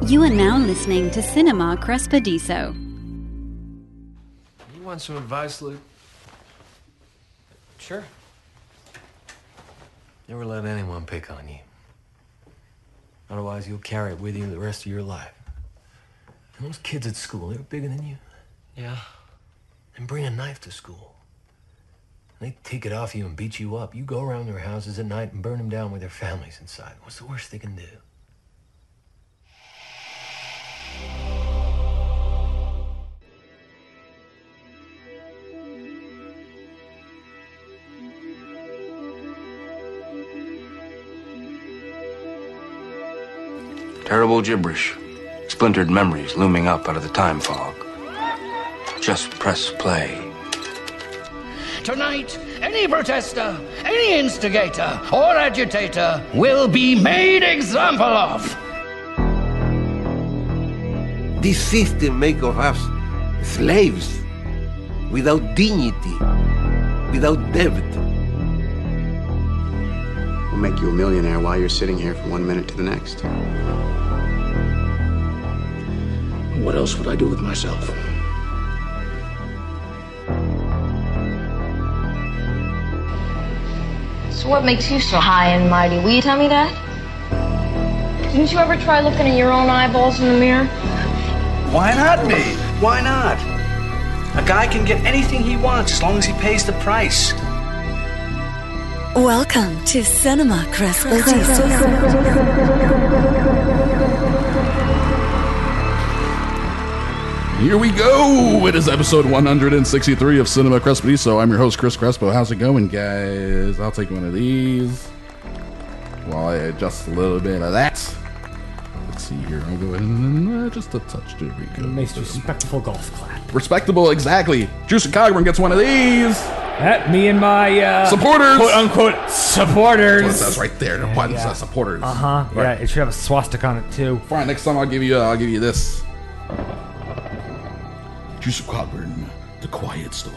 You are now listening to Cinema Crespediso. You want some advice, Luke? Sure. Never let anyone pick on you. Otherwise, you'll carry it with you the rest of your life. And those kids at school, they were bigger than you. Yeah. And bring a knife to school. They take it off you and beat you up. You go around their houses at night and burn them down with their families inside. What's the worst they can do? Terrible gibberish. Splintered memories looming up out of the time fog. Just press play. Tonight, any protester, any instigator or agitator will be made example of. This system makes of us slaves, without dignity, without depth. We'll make you a millionaire while you're sitting here from 1 minute to the next. What else would I do with myself? So what makes you so high and mighty? Will you tell me that? Didn't you ever try looking at your own eyeballs in the mirror? Why not me? Why not? A guy can get anything he wants as long as he pays the price. Welcome to Cinema Crespediso. Here we go! It is episode 163 of Cinema Crespediso. I'm your host, Chris Crespo. How's it going, guys? I'll take one of these while I adjust a little bit of that. Let's see here. I'll go ahead and just a touch. There we go. Nice, respectable golf clap. Respectable, exactly. Juicy Cogburn gets one of these. That me and my supporters, quote unquote supporters. That's right there. The buttons, supporters. Right. Yeah, it should have a swastika on it too. Fine. Next time I'll give you this. Juicy Cogburn, the Quiet Storm.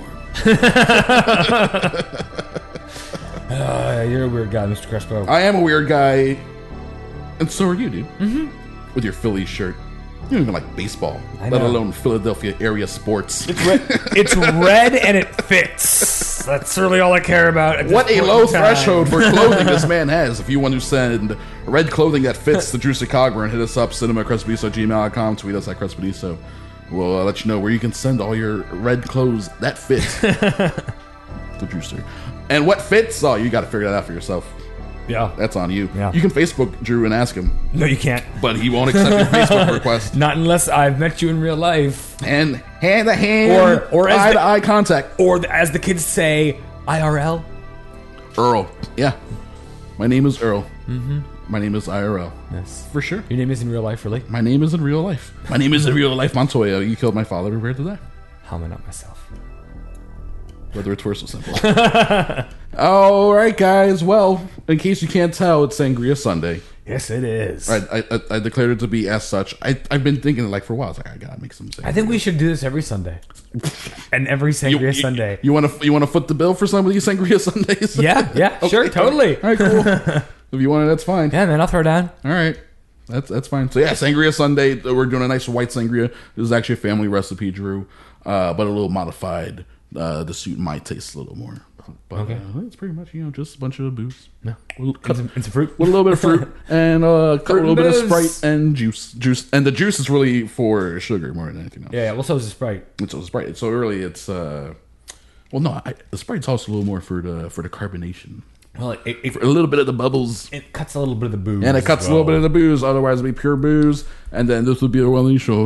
You're a weird guy, Mr. Crespo. I am a weird guy, and so are you, dude. Mm-hmm. With your Phillies shirt. You don't even like baseball, let alone Philadelphia area sports. It's red, it's red and it fits. That's really all I care about. What a low threshold for clothing this man has. If you want to send red clothing that fits the Juicy Cogburn, hit us up, cinemacrespediso@gmail.com, tweet us at Crespediso. We'll let you know where you can send all your red clothes that fit the Juicer. And what fits? Oh, you got to figure that out for yourself. Yeah. That's on you. Yeah. You can Facebook Drew and ask him. No, you can't. But he won't accept your Facebook request. Not unless I've met you in real life. And hand to hand, or eye to eye contact. Or as the kids say, IRL. Earl. Yeah. My name is Earl. Mm-hmm. My name is IRL. Yes. For sure. Your name is in real life, really? My name is in real life. My name is in real life, Montoya. You killed my father. Prepare to die. How am I not myself? Whether it's worse or simple. All right, guys. Well, in case you can't tell, it's Sangria Sunday. Yes, it is. I declared it to be as such. I've been thinking for a while. I was like, I gotta make some sangria. I think we should do this every Sunday. And every Sangria Sunday. You want to foot the bill for some of these Sangria Sundays? Yeah, okay, sure, totally. All right, cool. If you want it, that's fine. Yeah, man, I'll throw down. All right. That's fine. So yeah, Sangria Sunday. We're doing a nice white sangria. This is actually a family recipe, Drew, but a little modified to suit my taste a little more. But okay. It's pretty much just a bunch of booze. Yeah, and some fruit with a little bit of fruit and a little bit of Sprite and juice. And the juice is really for sugar more than anything else. Yeah. Well, so is the Sprite. So the Sprite. So really, it's the Sprite's also a little more for the carbonation. Well, a little bit of the bubbles. It cuts a little bit of the booze. And it cuts a little bit of the booze. Otherwise, it'd be pure booze. And then this would be a Welling show.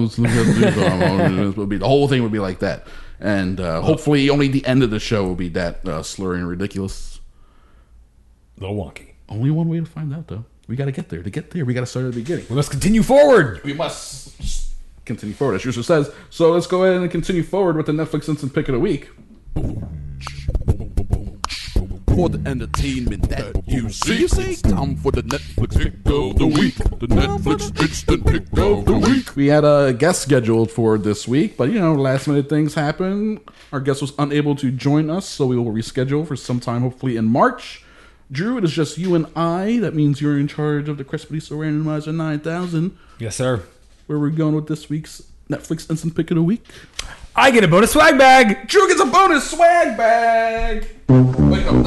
The whole thing would be like that. And hopefully, only the end of the show will be that slurry and ridiculous. A little wonky. Only one way to find out, though. We got to get there. To get there, we got to start at the beginning. We must continue forward. We must continue forward, as Schuster says. So let's go ahead and continue forward with the Netflix Instant Pick of the Week. For the entertainment that you see, it's time for the Netflix Pick of the Week. The Netflix Instant Pick of the Week. We had a guest scheduled for this week, but last minute things happen. Our guest was unable to join us, so we will reschedule for sometime, hopefully in March. Drew, it is just you and I. That means you're in charge of the Crespediso Randomizer 9000. Yes, sir. Where we're going with this week's Netflix Instant Pick of the Week. I get a bonus swag bag. Drew gets a bonus swag bag. Wait, no.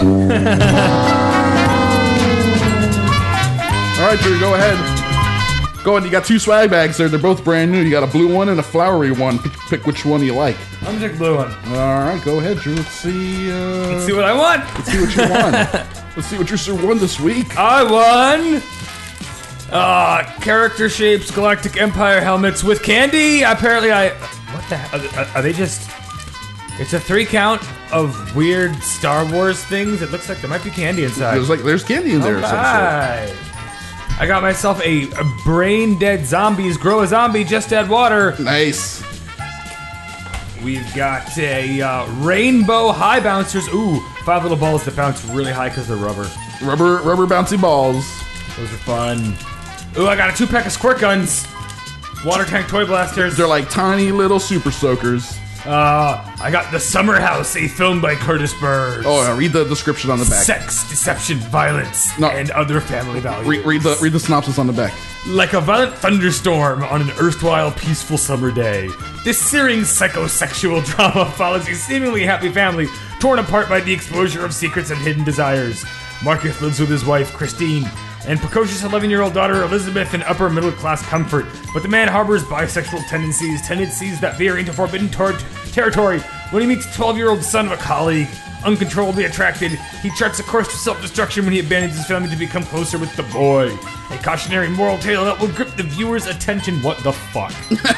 All right, Drew, go ahead. Go on. You got 2 swag bags there. They're both brand new. You got a blue one and a flowery one. Pick which one you like. I'm gonna take the blue one. All right, go ahead, Drew. Let's see. Let's see what I want. Let's see what you won. Let's see what you won this week. I won character shapes Galactic Empire helmets with candy. Apparently, what the hell? Are they just? It's a 3 count of weird Star Wars things. It looks like there might be candy inside. There's candy in there. Of some sort. I got myself a brain dead zombies. Grow a zombie, just add water. Nice. We've got a rainbow high bouncers. Ooh, 5 little balls that bounce really high because they're rubber. Rubber bouncy balls. Those are fun. Ooh, I got a 2-pack of squirt guns. Water tank toy blasters. They're like tiny little super soakers. I got The Summer House, a film by Curtis Burns. Oh, read the description on the back. Sex, deception, violence, and other family values. Read the synopsis on the back. Like a violent thunderstorm on an erstwhile peaceful summer day, this searing psychosexual drama follows a seemingly happy family torn apart by the exposure of secrets and hidden desires. Marcus lives with his wife, Christine, and precocious 11-year-old daughter Elizabeth in upper middle-class comfort. But the man harbors bisexual tendencies that veer into forbidden territory when he meets 12-year-old son of a colleague. Uncontrollably attracted, he charts a course to self-destruction when he abandons his family to become closer with the boy. A cautionary moral tale that will grip the viewer's attention. What the fuck?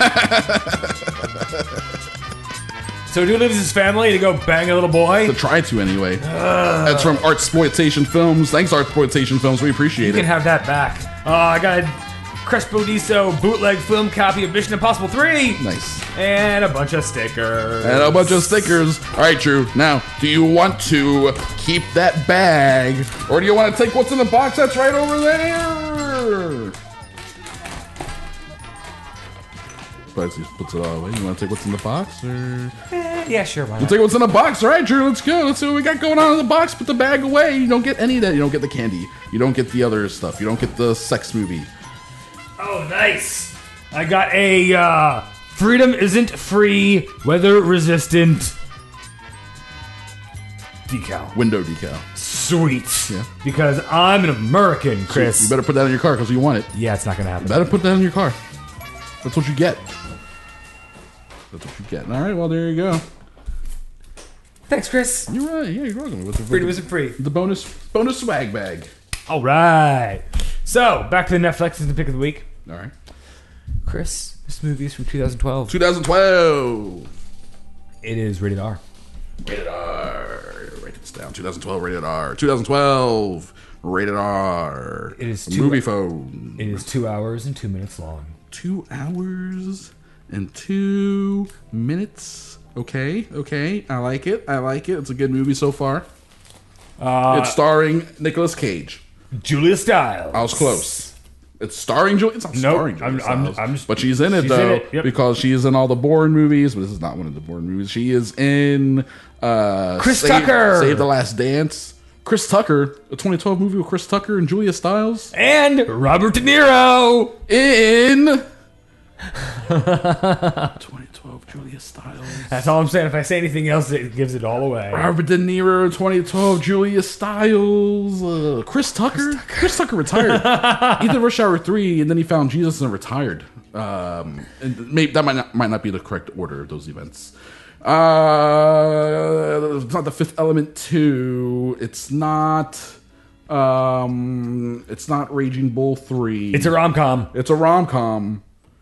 So dude leaves his family to go bang a little boy? To try to, anyway. That's from Artsploitation Films. Thanks, Artsploitation Films. We appreciate it. You can have that back. I got a Crespediso bootleg film copy of Mission Impossible 3. Nice. And a bunch of stickers. All right, Drew. Now, do you want to keep that bag, or do you want to take what's in the box that's right over there? But he puts it all away. You want to take what's in the box, or? Yeah, sure. Why We'll not? take what's in the box. All right, Drew. Let's go. Let's see what we got going on in the box. Put the bag away. You don't get any of that. You don't get the candy. You don't get the other stuff. You don't get the sex movie. Oh, nice. I got a Freedom Isn't Free, weather resistant decal. Window decal. Sweet. Yeah. Because I'm an American, Chris. So you better put that in your car because you want it. Yeah, it's not going to happen. You better put that in your car. That's what you get. That's what you get. All right, well, there you go. Thanks, Chris. You're right. Yeah, you're welcome. Freedom Isn't Free. The bonus swag bag. All right. So, back to the Netflix and the pick of the week. All right. Chris, this movie is from 2012. 2012. It is rated R. Rated R. Write this down. 2012 rated R. 2012 rated R. It is movie phone. It is 2 hours and 2 minutes long. 2 hours and 2 minutes. Okay. I like it. It's a good movie so far. It's starring Nicolas Cage. Julia Stiles. I was close. It's starring Julia. It's not starring Julia Stiles, but she's in it though because she is in all the Bourne movies. But this is not one of the Bourne movies. She is in Chris Tucker. Save the Last Dance. Chris Tucker, a 2012 movie with Chris Tucker and Julia Stiles and Robert De Niro in 2012 Julia Stiles. That's all I'm saying. If I say anything else, it gives it all away. Robert De Niro, 2012 Julia Stiles, Chris Tucker. Chris Tucker retired. He did Rush Hour 3, and then he found Jesus and retired. And maybe that might not be the correct order of those events. It's not The Fifth Element 2. It's not Raging Bull 3. It's a rom-com. It's a rom-com.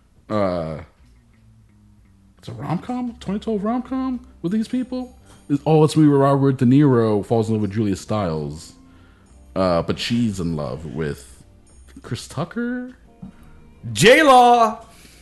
It's a rom-com? 2012 rom-com with these people? It's me where Robert De Niro falls in love with Julia Stiles. But she's in love with Chris Tucker? J-Law.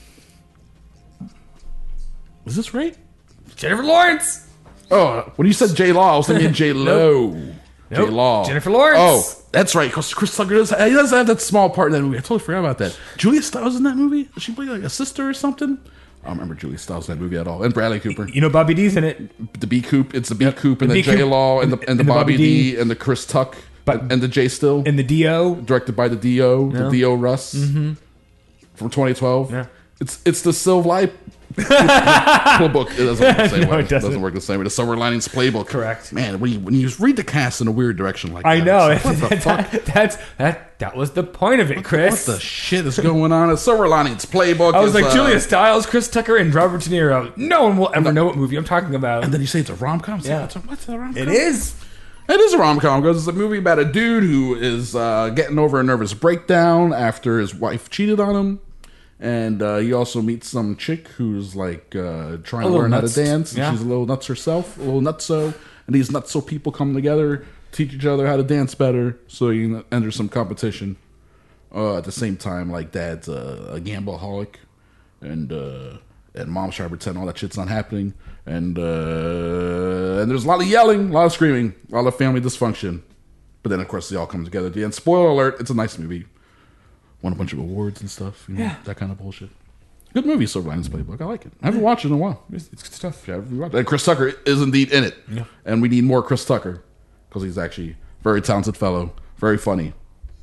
Is this right? Jennifer Lawrence. Oh, when you said J-Law, I was thinking J-Lo. Nope. J-Law. Jennifer Lawrence. Oh, that's right. Because Chris Tucker does have that small part in that movie. I totally forgot about that. Julia Stiles in that movie? Does she play like a sister or something? I don't remember Julia Stiles in that movie at all. And Bradley Cooper. You know Bobby D's in it. The B Coop. It's the B Coop and the J-Law and the Bobby D and the Chris Tuck and the J Still and the Dio, directed by the Dio, the Dio Russ from 2012. Yeah. It's the Silver Life playbook. It doesn't work the same way. It doesn't work the same way. The Silver Linings Playbook. Correct. Man, when you read the cast in a weird direction like that, I know. Like, what the fuck? That was the point of it, Chris. What the shit is going on? The Silver Linings Playbook. I was like, Julia Stiles, Chris Tucker, and Robert De Niro. No one will ever know what movie I'm talking about. And then you say it's a rom-com? Yeah. What's a rom-com? It is. It is a rom-com because it's a movie about a dude who is getting over a nervous breakdown after his wife cheated on him. And he also meets some chick who's like trying to learn how to dance. And she's a little nuts herself, a little nutso. And these nutso people come together, teach each other how to dance better, so you can enter some competition. At the same time, like dad's a gambleaholic, and mom's trying to pretend all that shit's not happening. And there's a lot of yelling, a lot of screaming, a lot of family dysfunction. But then, of course, they all come together at the end. Spoiler alert, it's a nice movie. Won a bunch of awards and stuff. You know, that kind of bullshit. Good movie, Silver Linings Playbook. I like it. I haven't watched it in a while. It's good stuff. Yeah, and Chris Tucker is indeed in it. Yeah. And we need more Chris Tucker because he's actually a very talented fellow, very funny.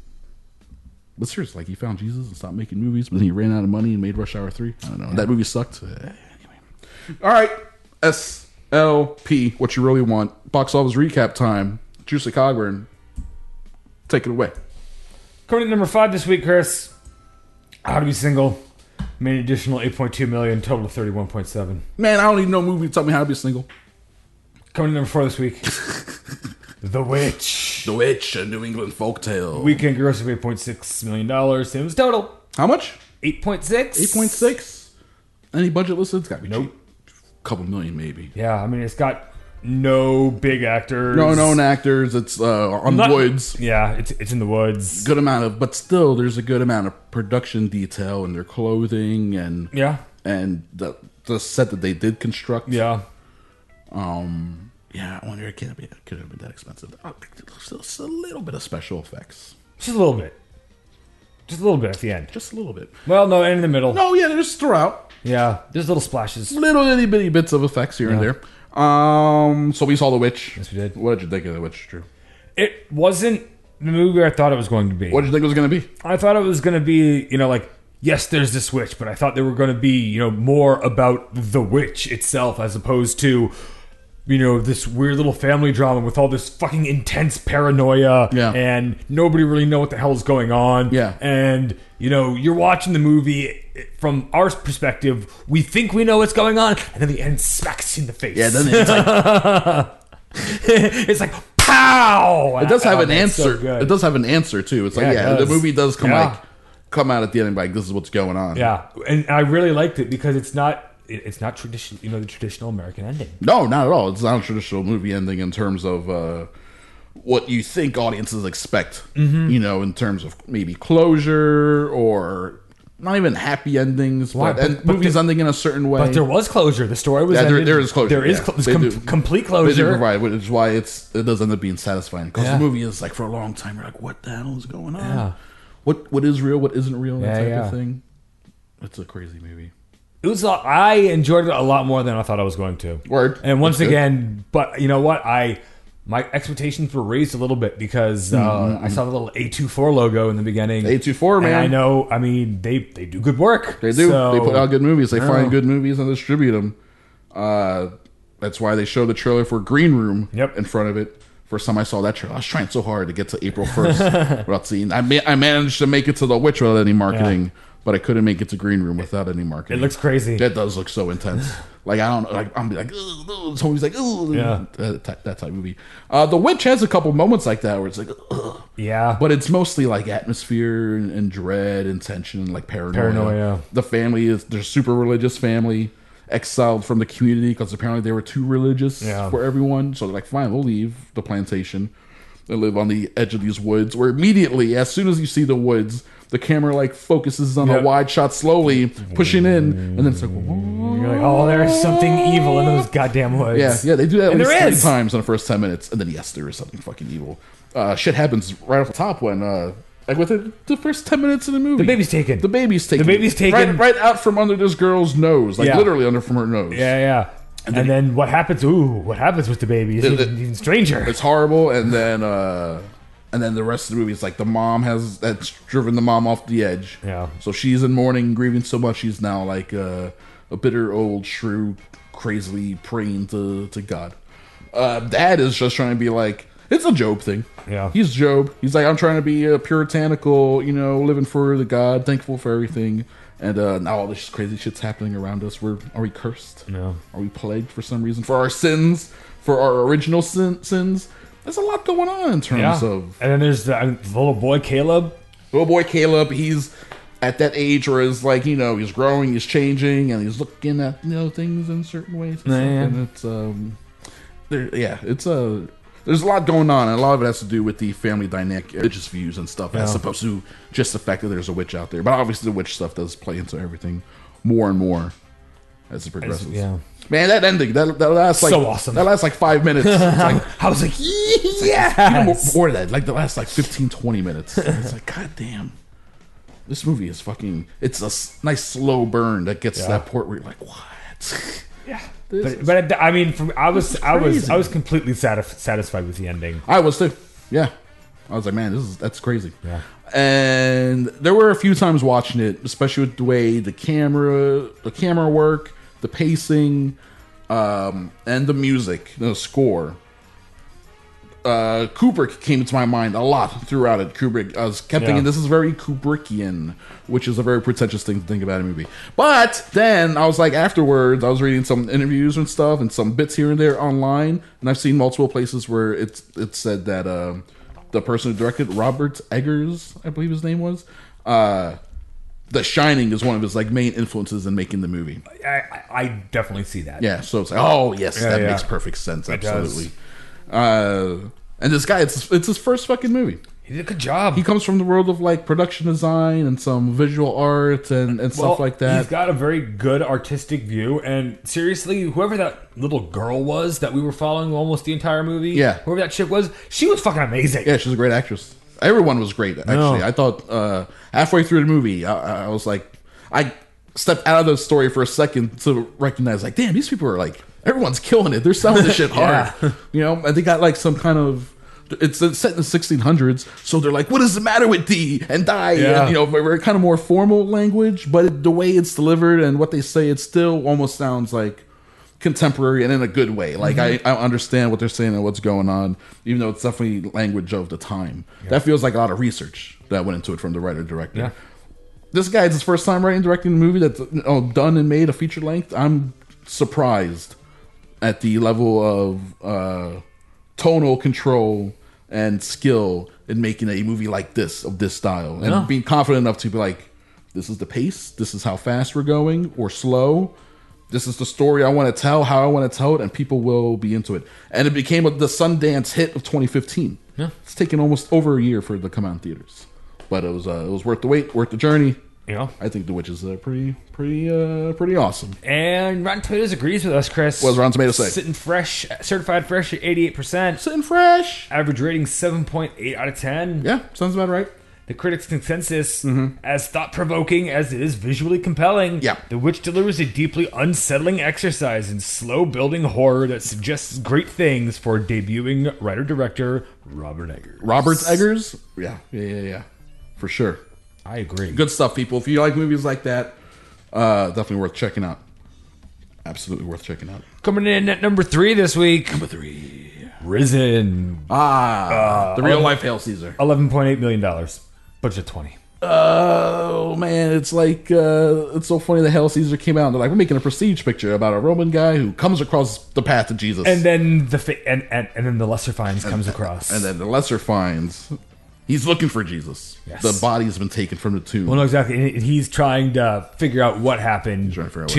But seriously, like he found Jesus and stopped making movies, but then he ran out of money and made Rush Hour 3. I don't know. Yeah. That movie sucked. Anyway. All right. SLP, what you really want. Box office recap time. Juicy Cogburn. Take it away. Coming in number 5 this week, Chris. How to Be Single. Made an additional $8.2 million, total of $31.7. Man, I don't even know a movie to tell me how to be single. Coming in number 4 this week. The Witch. The Witch, a New England folktale. Weekend gross of $8.6 million. Same as total. How much? 8.6. 8.6. Any budget listed? It's got to be cheap. Couple million, maybe. Yeah, I mean, it's got no big actors. No known actors. It's on the woods. Yeah, it's in the woods. Good amount of, but still, there's a good amount of production detail in their clothing and and the set that they did construct. Yeah. Yeah, I wonder it could have been that expensive. Just a little bit of special effects. Just a little bit. Just a little bit at the end. Just a little bit. Well, no, and in the middle. No, yeah, just throughout. Yeah, there's little splashes. Little itty bitty bits of effects here and there. So we saw The Witch. Yes, we did. What did you think of The Witch, Drew? It wasn't the movie I thought it was going to be. What did you think it was going to be? I thought it was going to be, like, yes, there's this witch, but I thought they were going to be, more about the witch itself as opposed to, this weird little family drama with all this fucking intense paranoia and nobody really know what the hell is going on. Yeah. And, you're watching the movie from our perspective, we think we know what's going on, and then the end smacks you in the face. Yeah, then it's like... it's like, pow! It does have an answer. So it does have an answer, too. It's like, the movie does come out at the end and like, this is what's going on. Yeah, and I really liked it because it's not traditional, the traditional American ending. No, not at all. It's not a traditional movie ending in terms of what you think audiences expect. In terms of maybe closure or not even happy endings, but movies ending in a certain way. But there was closure. The story was ended. There is closure. There is complete closure. They do provide, which is why it does end up being satisfying. Because the movie is like, for a long time, you're like, what the hell is going on? Yeah. What is real? What isn't real? That type of thing. It's a crazy movie. It was. I enjoyed it a lot more than I thought I was going to. Word. And once again, but you know what? My expectations were raised a little bit because I saw the little A24 logo in the beginning. A24, man. And I know. I mean, they do good work. They do. So, they put out good movies. They find good movies and distribute them. That's why they show the trailer for Green Room in front of it. First time I saw that trailer, I was trying so hard to get to April 1st without seeing. I managed to make it to The Witch without any marketing, but I couldn't make it to Green Room without any marketing. It looks crazy. It does look so intense. Like, I don't like. I'm like, ugh. Somebody's like, ugh. That type of movie. The Witch has a couple moments like that where it's like, ugh. Yeah, but it's mostly like atmosphere and dread and tension and like paranoia. The family they're super religious family, exiled from the community because apparently they were too religious for everyone. So they're like, fine, we'll leave the plantation and live on the edge of these woods. Where immediately, as soon as you see the woods, the camera like focuses on a wide shot, slowly pushing in, and then it's like, whoa. You're like, oh, there's something evil in those goddamn woods. Yeah, they do that at least 3 times in the first 10 minutes, and then yes, there is something fucking evil. Shit happens right off the top when like within the first 10 minutes of the movie, the baby's taken. The baby's taken right out from under this girl's nose, like literally under from her nose. Yeah. And then what happens? What happens with the baby? Is even stranger. It's horrible. And then And then the rest of the movie is like the mom that's driven the mom off the edge. Yeah. So she's in mourning, grieving so much she's now like a bitter old shrew, crazily praying to God. Dad is just trying to be like, it's a Job thing. Yeah. He's Job. He's like, I'm trying to be a puritanical, living for the God, thankful for everything. And now all this crazy shit's happening around us. Are we cursed? No. Are we plagued for some reason? For our sins? For our original sins? There's a lot going on in terms of... And then there's the little boy, Caleb. He's at that age where it's like, he's growing, he's changing, and he's looking at, things in certain ways. And it's, there's a lot going on, and a lot of it has to do with the family dynamic, religious views and stuff, as opposed to just the fact that there's a witch out there. But obviously the witch stuff does play into everything more and more as it progresses. Man, that ending, that last like so awesome. That last like 5 minutes. It's like, I was like, more than that, like the last like 15, 20 minutes. It's like, god damn. This movie is fucking, it's a nice slow burn that gets to that point where you're like, what? Yeah. But I mean, I was completely satisfied with the ending. I was too. Yeah. I was like, man, that's crazy. Yeah. And there were a few times watching it, especially with the way the camera work, the pacing, and the music, the score. Kubrick came to my mind a lot throughout it. I kept thinking this is very Kubrickian, which is a very pretentious thing to think about in a movie. But then I was like, afterwards, I was reading some interviews and stuff and some bits here and there online, and I've seen multiple places where it said that the person who directed, Robert Eggers, I believe his name was, The Shining is one of his like main influences in making the movie. I definitely see that. Yeah, so it's like, oh yes, that makes perfect sense. Absolutely. And this guy, it's his first fucking movie. He did a good job. He comes from the world of like production design and some visual art and stuff like that. He's got a very good artistic view. And seriously, whoever that little girl was that we were following almost the entire movie, whoever that chick was, she was fucking amazing. Yeah, she's a great actress. Everyone was great, actually. No. I thought halfway through the movie, I was like, I stepped out of the story for a second to recognize, like, damn, these people are like, everyone's killing it. They're selling this shit hard. And they got like some kind of, it's set in the 1600s, so they're like, what is the matter with thee? And die. And, very kind of more formal language, but the way it's delivered and what they say, it still almost sounds like contemporary and in a good way. Like I understand what they're saying and what's going on, even though it's definitely language of the time. That feels like a lot of research that went into it from the writer-director. This guy, it's his first time writing and directing a movie that's done and made a feature length. I'm surprised at the level of tonal control and skill in making a movie like this, of this style, and being confident enough to be like, this is the pace, this is how fast we're going or slow, this is the story I want to tell, how I want to tell it, and people will be into it. And it became the Sundance hit of 2015. It's taken almost over a year for it to come out in theaters, but it was worth the wait, worth the journey. I think The Witch is pretty awesome. And Rotten Tomatoes agrees with us, Chris. What does Rotten Tomatoes say? Sitting fresh, certified fresh at 88%. Sitting fresh. Average rating 7.8 out of 10. Yeah, sounds about right. The critics' consensus, as thought-provoking as it is visually compelling, The Witch delivers a deeply unsettling exercise in slow-building horror that suggests great things for debuting writer-director Robert Eggers. Robert Eggers? Yeah. For sure. I agree. Good stuff, people. If you like movies like that, definitely worth checking out. Absolutely worth checking out. Coming in at number 3 this week. Number 3. Risen. The real-life Hail Caesar. $11.8 million. Budget 20. Oh, man. It's like, it's so funny that Hail Caesar came out and they're like, we're making a prestige picture about a Roman guy who comes across the path of Jesus. And then then the Lesser Finds comes across. And then the Lesser Finds... He's looking for Jesus. Yes. The body's been taken from the tomb. Well, no, exactly. And he's trying to figure out what happened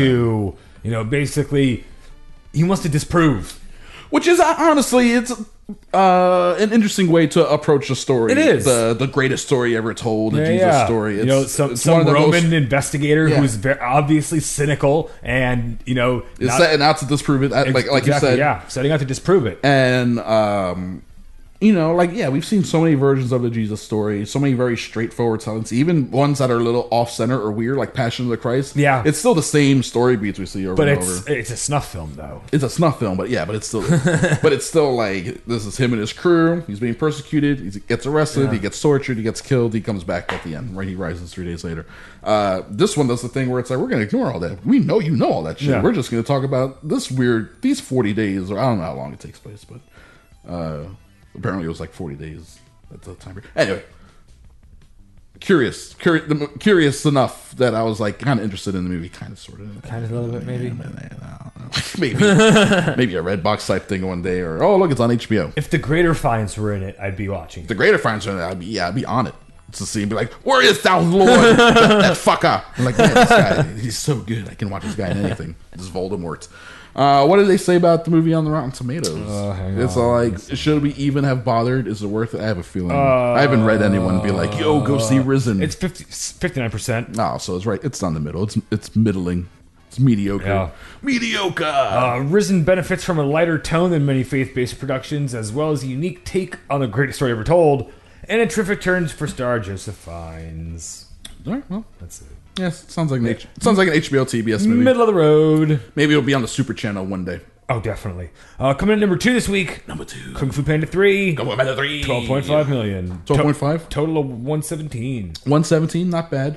basically, he wants to disprove. Which is, honestly, it's an interesting way to approach a story. It is. The greatest story ever told, the Jesus story. It's, some Roman investigator who's very obviously cynical and, is setting out to disprove it, like you said. Yeah, setting out to disprove it. And, you know, like, yeah, we've seen so many versions of the Jesus story, so many very straightforward tellings, even ones that are a little off-center or weird, like Passion of the Christ. Yeah. It's still the same story beats we see over and over. But it's a snuff film, though. It's a snuff film, but it's still like, this is him and his crew. He's being persecuted. He gets arrested. He gets tortured. He gets killed. He comes back at the end, right? He rises 3 days later. This one does the thing where it's like, we're going to ignore all that. We know you know all that shit. Yeah. We're just going to talk about these 40 days, or I don't know how long it takes place, but apparently it was like 40 days at the time. Anyway, curious enough that I was like kind of interested in the movie, kind of, sort of, kind of a little bit, maybe. Maybe a Redbox type thing one day, or look, it's on HBO. If the Greater Finds were in it, I'd be watching. If the Greater Finds were in it, I'd be on it. To see him be like, where is thou, Lord? that fucker. I'm like, man, this guy, he's so good. I can watch this guy in anything. This is Voldemort. What did they say about the movie on the Rotten Tomatoes? It's like, should we even have bothered? Is it worth it? I have a feeling. I haven't read anyone be like, yo, go see Risen. It's 59%. Oh, so it's right. It's down the middle. It's middling. It's mediocre. Yeah. Mediocre. Risen benefits from a lighter tone than many faith-based productions, as well as a unique take on the greatest story ever told, and a terrific turn for star Joseph Fiennes. All right, well, that's it. Yes, sounds like an HBO TBS movie. Middle of the road. Maybe it'll be on the Super Channel one day. Oh, definitely. Coming in number 2 this week. Number 2. Kung Fu Panda 3. Kung Fu Panda 3. 12.5 million. 12.5? Total of 117. 117, not bad.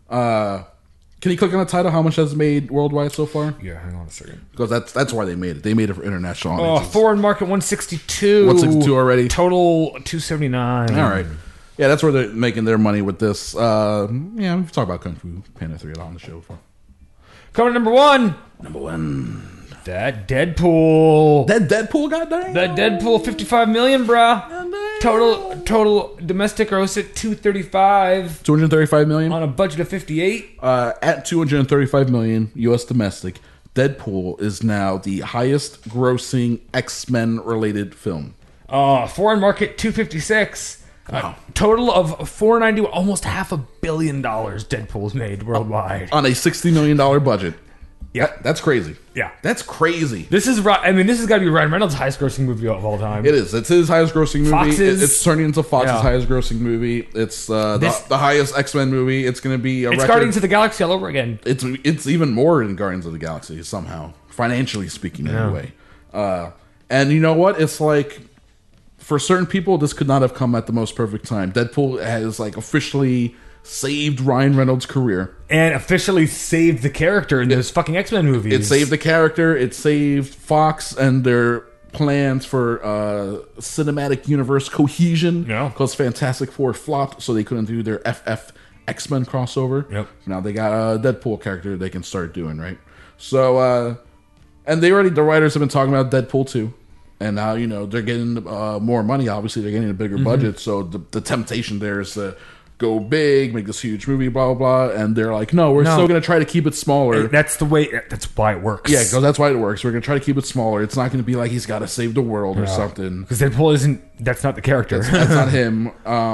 Can you click on the title? How much has it made worldwide so far? Yeah, hang on a second. Because that's why they made it. They made it for international audiences. Foreign market 162. 162 already. Total 279. All right. Yeah, that's where they're making their money with this. Yeah, we've talked about Kung Fu Panda 3 a lot on the show before. Coming to number 1. Number 1. That Deadpool. That Deadpool, goddamn. That Deadpool, 55 million, bruh. Total domestic gross at 235 million on a budget of 58. At 235 million U.S. domestic, Deadpool is now the highest grossing X-Men related film. Foreign market 256. Wow. Total of 490, almost $500 million Deadpool's made worldwide on a $60 million budget. Yeah, that's crazy. Yeah, that's crazy. This is right. I mean, this has got to be Ryan Reynolds' highest grossing movie of all time. It is. It's his highest grossing movie. Fox's, it's turning into Fox's highest grossing movie. It's the highest X-Men movie. It's going to be It's Guardians of the Galaxy all over again. It's even more than Guardians of the Galaxy somehow, financially speaking, anyway. And you know what? It's like, for certain people, this could not have come at the most perfect time. Deadpool has like officially saved Ryan Reynolds' career. And officially saved the character in those fucking X-Men movies. It saved the character. It saved Fox and their plans for cinematic universe cohesion. Yeah. Because Fantastic Four flopped, so they couldn't do their FF X-Men crossover. Yep. Now they got a Deadpool character they can start doing, right? So, and the writers have been talking about Deadpool 2. And now, you know, they're getting more money. Obviously, they're getting a bigger budget. So the temptation there is to go big, make this huge movie, blah, blah, blah. And they're like, no, we're still going to try to keep it smaller. That's why it works. Yeah, because that's why it works. We're going to try to keep it smaller. It's not going to be like he's got to save the world or something. Because Deadpool that's not the character. That's not him.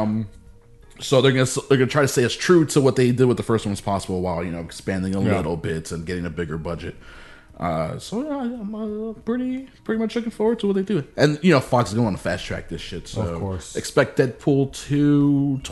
So they're gonna try to stay as true to what they did with the first one as possible, while, you know, expanding a little bit and getting a bigger budget. So I'm pretty much looking forward to what they do. And, you know, Fox is going to fast track this shit. So of course, expect Deadpool 2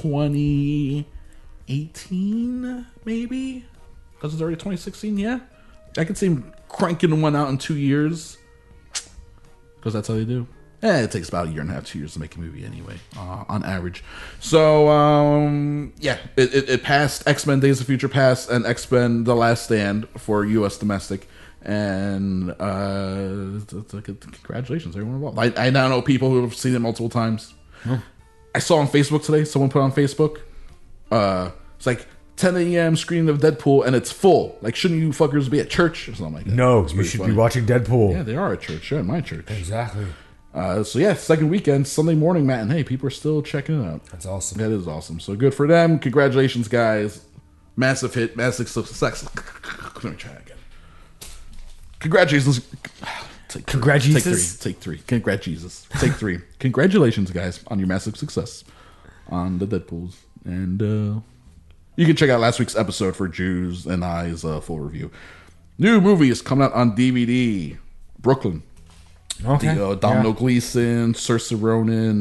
2018 maybe, because it's already 2016. Yeah, I could see him cranking one out in 2 years, because that's how they do. It takes about a year and a half, 2 years to make a movie anyway, on average. So, yeah, it passed X-Men Days of Future Past and X-Men The Last Stand for U.S. domestic. And congratulations, everyone involved. I now know people who have seen it multiple times. Oh. I saw on Facebook today, someone put on Facebook, it's like 10 a.m. screening of Deadpool, and it's full. Like, shouldn't you fuckers be at church or something like that? No, you should be watching Deadpool. Yeah, they are at church. Yeah, at my church. Exactly. So yeah, second weekend, Sunday morning matinee. People are still checking it out. That's awesome. That is awesome. So good for them. Congratulations, guys. Massive hit, massive success. Let me try again. Congratulations. Congratulations. Take three. Congratulations. Take 3. Congratulations, guys, on your massive success on the Deadpools. And you can check out last week's episode for Jews and I's full review. New movies coming out on DVD. Brooklyn. Okay. Domino Gleeson, Saoirse Ronan,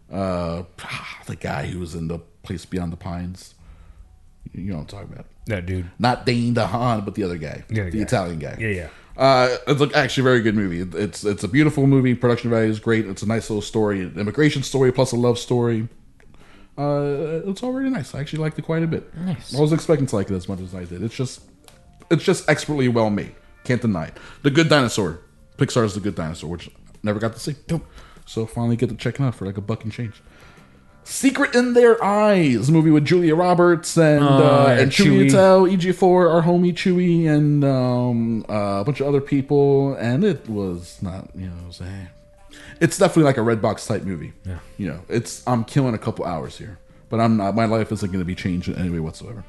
The guy who was in The Place Beyond the Pines. You know what I'm talking about. That dude. Not Dane DeHaan, but the other guy. The Italian guy. Yeah. It's actually a very good movie. It's a beautiful movie. Production value is great. It's a nice little story. An immigration story plus a love story. It's all really nice. I actually liked it quite a bit. Nice. I wasn't expecting to like it as much as I did. It's just expertly well made. Can't deny it. The Good Dinosaur. Pixar's The Good Dinosaur, which I never got to see. Nope. So finally get to check it out for like $1 and change. Secret in Their Eyes, a movie with Julia Roberts and Chewie Patel, EG4, our homie Chewie, and a bunch of other people, and it was not, it's definitely like a Redbox type movie. Yeah. I'm killing a couple hours here, but I'm not. My life isn't going to be changed in any way whatsoever.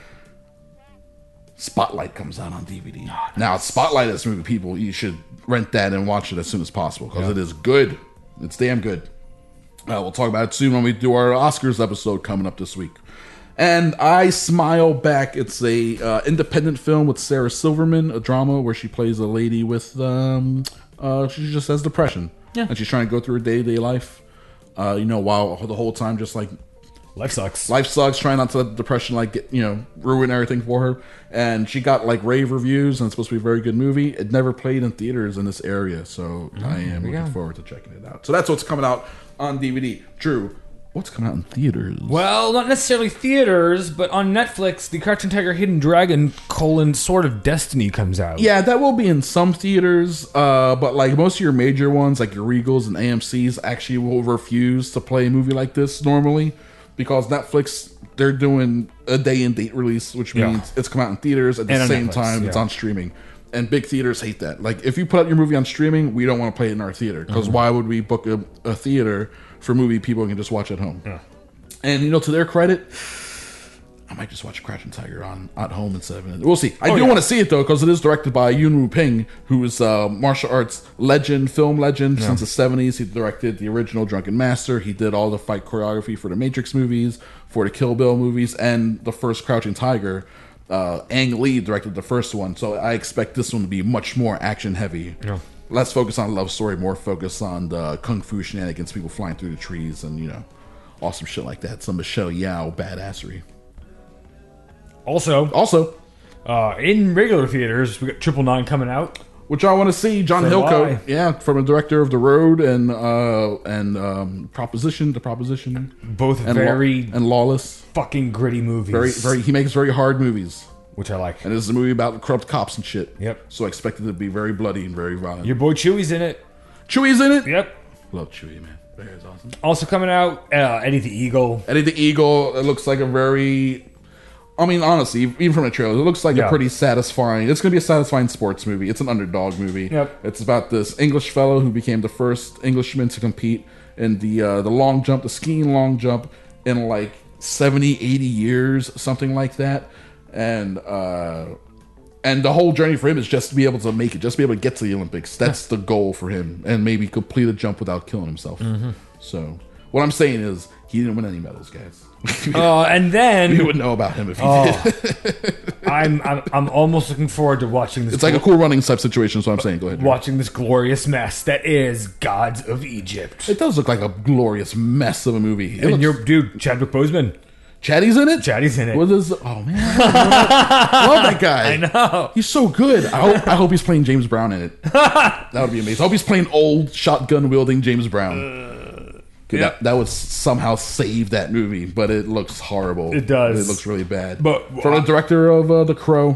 Spotlight comes out on DVD. Now, Spotlight is a movie, people, you should rent that and watch it as soon as possible because it is good. It's damn good. We'll talk about it soon when we do our Oscars episode coming up this week. And I Smile Back. It's a independent film with Sarah Silverman, a drama where she plays a lady with she just has depression. Yeah. And she's trying to go through her day-to-day life. While the whole time just like life sucks. Life sucks. Trying not to let the depression ruin everything for her. And she got like rave reviews, and it's supposed to be a very good movie. It never played in theaters in this area, so I am looking forward to checking it out. So that's what's coming out on DVD. Drew, what's coming out in theaters? Well, not necessarily theaters, but on Netflix, the Crouching Tiger, Hidden Dragon: Sword of Destiny comes out. Yeah, that will be in some theaters, but like most of your major ones, like your Regals and AMC's, actually will refuse to play a movie like this normally because Netflix, they're doing a day and date release, which means it's come out in theaters at the same time it's on streaming. And big theaters hate that. Like, if you put out your movie on streaming, we don't want to play it in our theater. Because why would we book a theater for a movie people can just watch at home? Yeah. And, to their credit, I might just watch Crouching Tiger at home instead of... We'll see. I do want to see it, though, because it is directed by Yuen Woo Ping, who is a martial arts film legend since the 70s. He directed the original Drunken Master. He did all the fight choreography for the Matrix movies, for the Kill Bill movies, and the first Crouching Tiger. Ang Lee directed the first one, so I expect this one to be much more action heavy. Yeah. Less focus on love story, more focus on the kung fu shenanigans, people flying through the trees, and awesome shit like that. Some Michelle Yeoh badassery. Also, in regular theaters, we got 999 coming out, which I want to see. John Hillcoat, from the director of The Road and Proposition, both and very and Lawless, fucking gritty movies. Very. He makes very hard movies, which I like. And this is a movie about corrupt cops and shit. Yep. So I expect it to be very bloody and very violent. Your boy Chewie's in it. Yep. Love Chewie, man. Very awesome. Also coming out, Eddie the Eagle. Eddie the Eagle. It looks like a very... I mean, honestly, even from the trailer, it looks like a pretty satisfying... It's going to be a satisfying sports movie. It's an underdog movie. Yep. It's about this English fellow who became the first Englishman to compete in the long jump, the skiing long jump, in like 70, 80 years, something like that. And the whole journey for him is just to be able to make it, just to be able to get to the Olympics. That's the goal for him. And maybe complete a jump without killing himself. Mm-hmm. So, what I'm saying is, he didn't win any medals, guys. And then you would know about him if he did. I'm almost looking forward to watching this. It's like a Cool Runnings type situation. Is what I'm saying. Go ahead. Drew. Watching this glorious mess that is Gods of Egypt. It does look like a glorious mess of a movie. Dude, Chadwick Boseman. Chatty's in it. Chatty's in it. What is? Oh man, I love that guy. I know. He's so good. I hope he's playing James Brown in it. That would be amazing. I hope he's playing old shotgun wielding James Brown. That would somehow save that movie, but it looks horrible. It does. It looks really bad. But from the director of The Crow,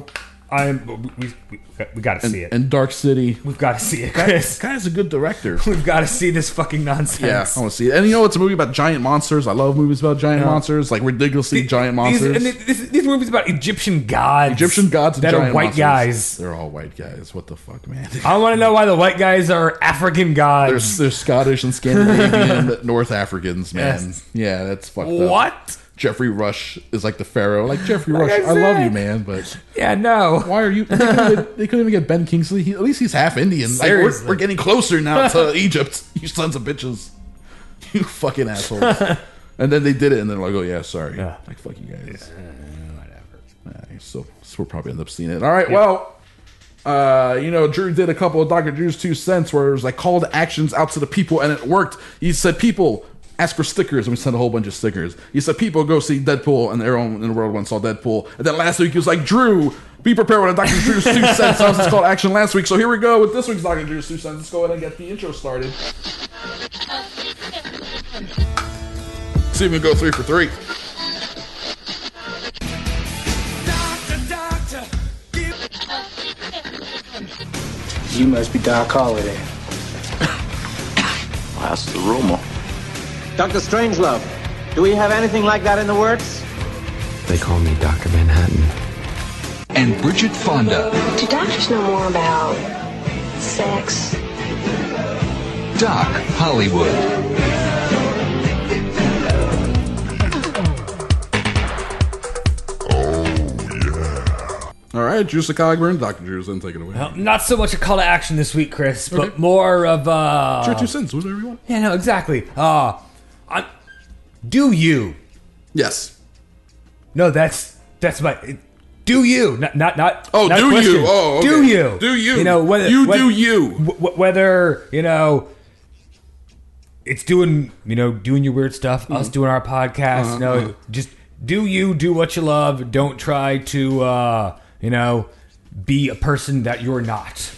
we got to see it. And Dark City, we've got to see it. Chris, guy's a good director. We've got to see this fucking nonsense. Yeah, I want to see it. And it's a movie about giant monsters. I love movies about giant monsters, like ridiculously giant monsters. These movies about Egyptian gods. And that giant are white monsters. Guys. They're all white guys. What the fuck, man? I want to know why the white guys are African gods. They're Scottish and Scandinavian North Africans, man. Yes. Yeah, that's fucked up. What? Jeffrey Rush is like the pharaoh. Like, Jeffrey Rush, I love you, man, but... Yeah, no. Why are you... They couldn't even get Ben Kingsley. At least he's half Indian. Like, we're getting closer now to Egypt. You sons of bitches. You fucking assholes. And then they did it, and they're like, oh, yeah, sorry. Yeah. Like, fuck you guys. Whatever. So we'll probably end up seeing it. All right, well... Drew did a couple of Dr. Drew's 2 cents where it was like call to actions out to the people, and it worked. He said, people... ask for stickers, and we sent a whole bunch of stickers. He said people go see Deadpool, and everyone in the world went and saw Deadpool. And then last week he was like, Drew, be prepared with a Dr. Drew's 2 cents. That was his call to action last week. So here we go with this week's Dr. Drew's 2 cents. Let's go ahead and get the intro started. See if we can go 3 for 3. You must be Doc Holliday. That's the rumor. Dr. Strangelove, do we have anything like that in the works? They call me Dr. Manhattan. And Bridget Fonda. Do doctors know more about sex? Doc Hollywood. All right, Drew Cogburn, Dr. Drew's then take it away. Well, not so much a call to action this week, Chris, but more of Sure, 2 cents, whatever you want. Yeah, no, exactly. Do you? Yes. No, that's my. Do you? Not. Oh, not do question. you? Oh, okay. Do you? Do you? You know whether do you? Whether it's doing doing your weird stuff, us doing our podcast. Just do you do what you love? Don't try to be a person that you're not.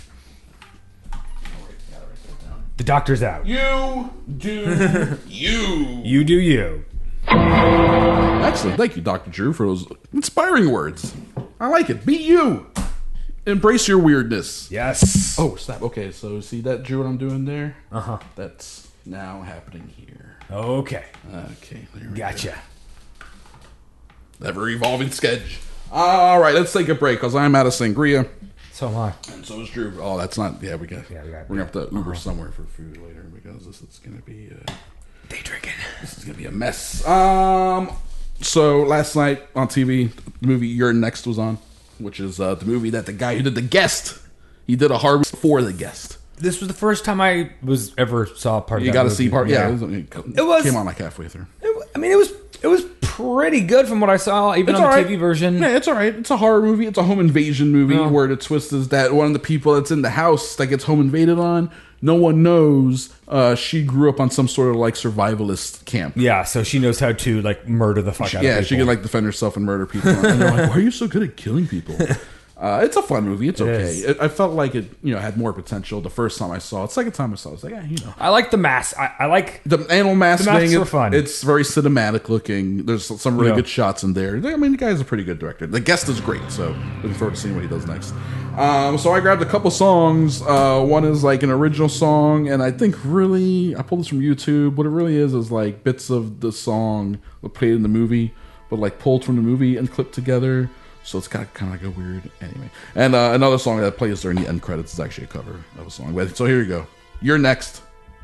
The doctor's out. You do you. You do you. Excellent. Thank you, Dr. Drew, for those inspiring words. I like it. Be you. Embrace your weirdness. Yes. Oh, snap. Okay, so see that, Drew, what I'm doing there? Uh-huh. That's now happening here. Okay. Okay. There we Gotcha. Go. Ever-evolving sketch. All right, let's take a break, because I'm out of sangria. So am I. And so is Drew. Oh, that's not... Yeah, we're going to have to Uber somewhere for food later, because this is going to be... day drinking. This is going to be a mess. So, last night on TV, the movie You're Next was on, which is the movie that the guy who did The Guest, he did a horror for The Guest. This was the first time I ever saw part of You that got to movie. see part... Yeah, it was came on like halfway through. It was pretty good from what I saw, even on the TV version. Yeah, it's all right. It's a horror movie. It's a home invasion movie where the twist is that one of the people that's in the house that gets home invaded on, no one knows she grew up on some sort of like survivalist camp. Yeah, so she knows how to like murder the fuck out of people. Yeah, she can like defend herself and murder people. And they're like, why are you so good at killing people? It's a fun movie. It's okay. I felt like it, had more potential the first time I saw it. Second time I saw it, I was like, I like the mask. I like the animal mask thing. Masks were fun. It's very cinematic looking. There's some really good shots in there. I mean, the guy's a pretty good director. The Guest is great, so looking forward to seeing what he does next. So I grabbed a couple songs. One is like an original song, and I think really, I pulled this from YouTube. What it really is like bits of the song played in the movie, but like pulled from the movie and clipped together. So it's kind of like a weird... Anyway. And another song that plays during the end credits is actually a cover of a song. So here you go. You're Next.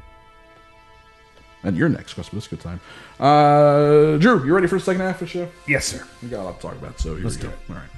And you're next, Chris. This is a good time. Drew, you ready for the second half of the show? Yes, sir. We got a lot to talk about, so here we go. All right.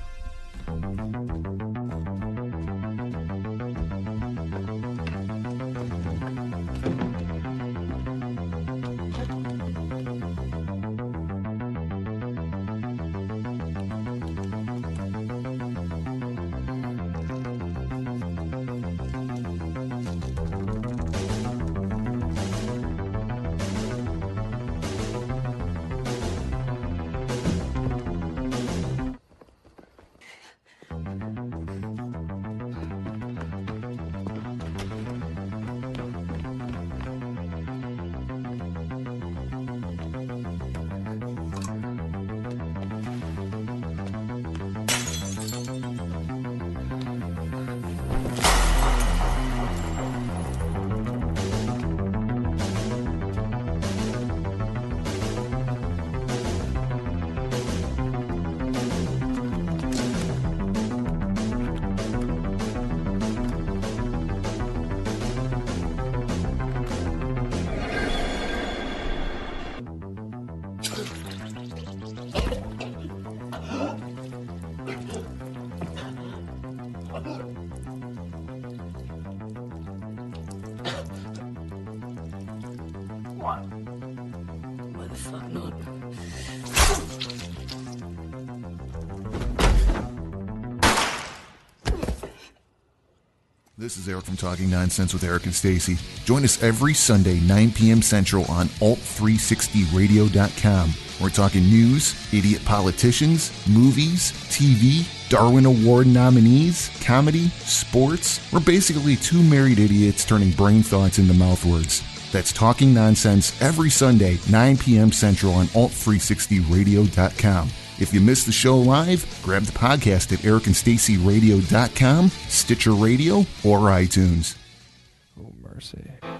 This is Eric from Talking Nonsense with Eric and Stacy. Join us every Sunday, 9 p.m. Central on alt360radio.com. We're talking news, idiot politicians, movies, TV, Darwin Award nominees, comedy, sports. We're basically two married idiots turning brain thoughts into mouthwords. That's Talking Nonsense every Sunday, 9 p.m. Central on alt360radio.com. If you missed the show live, grab the podcast at ericandstacyradio.com, Stitcher Radio, or iTunes. Oh, mercy.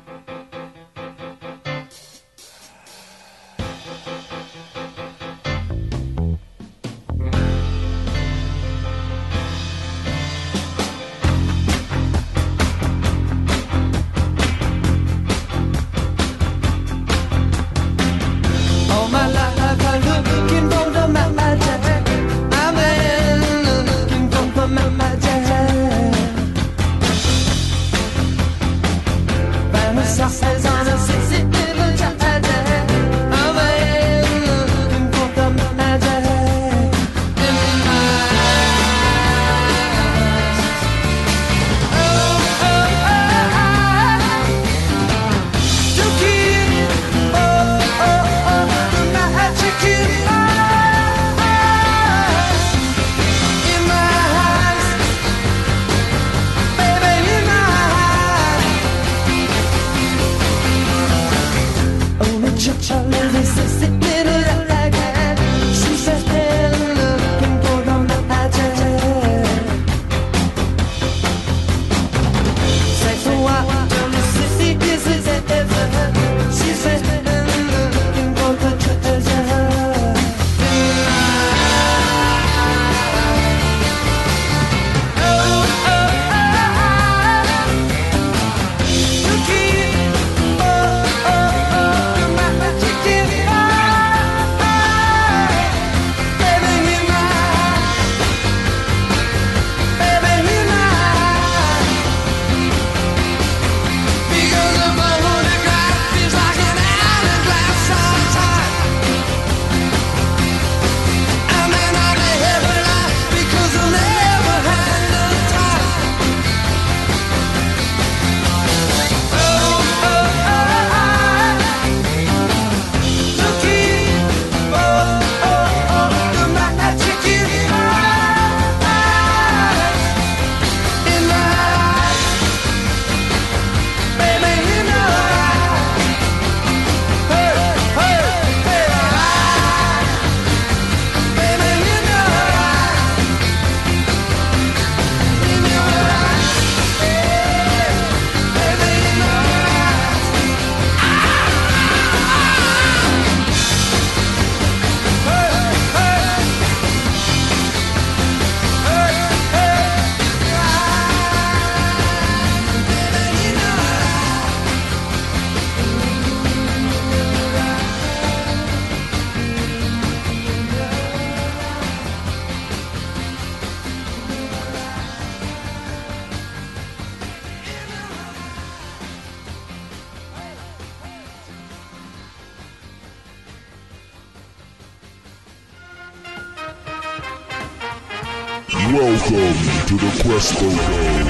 Welcome to the Crespo Dome.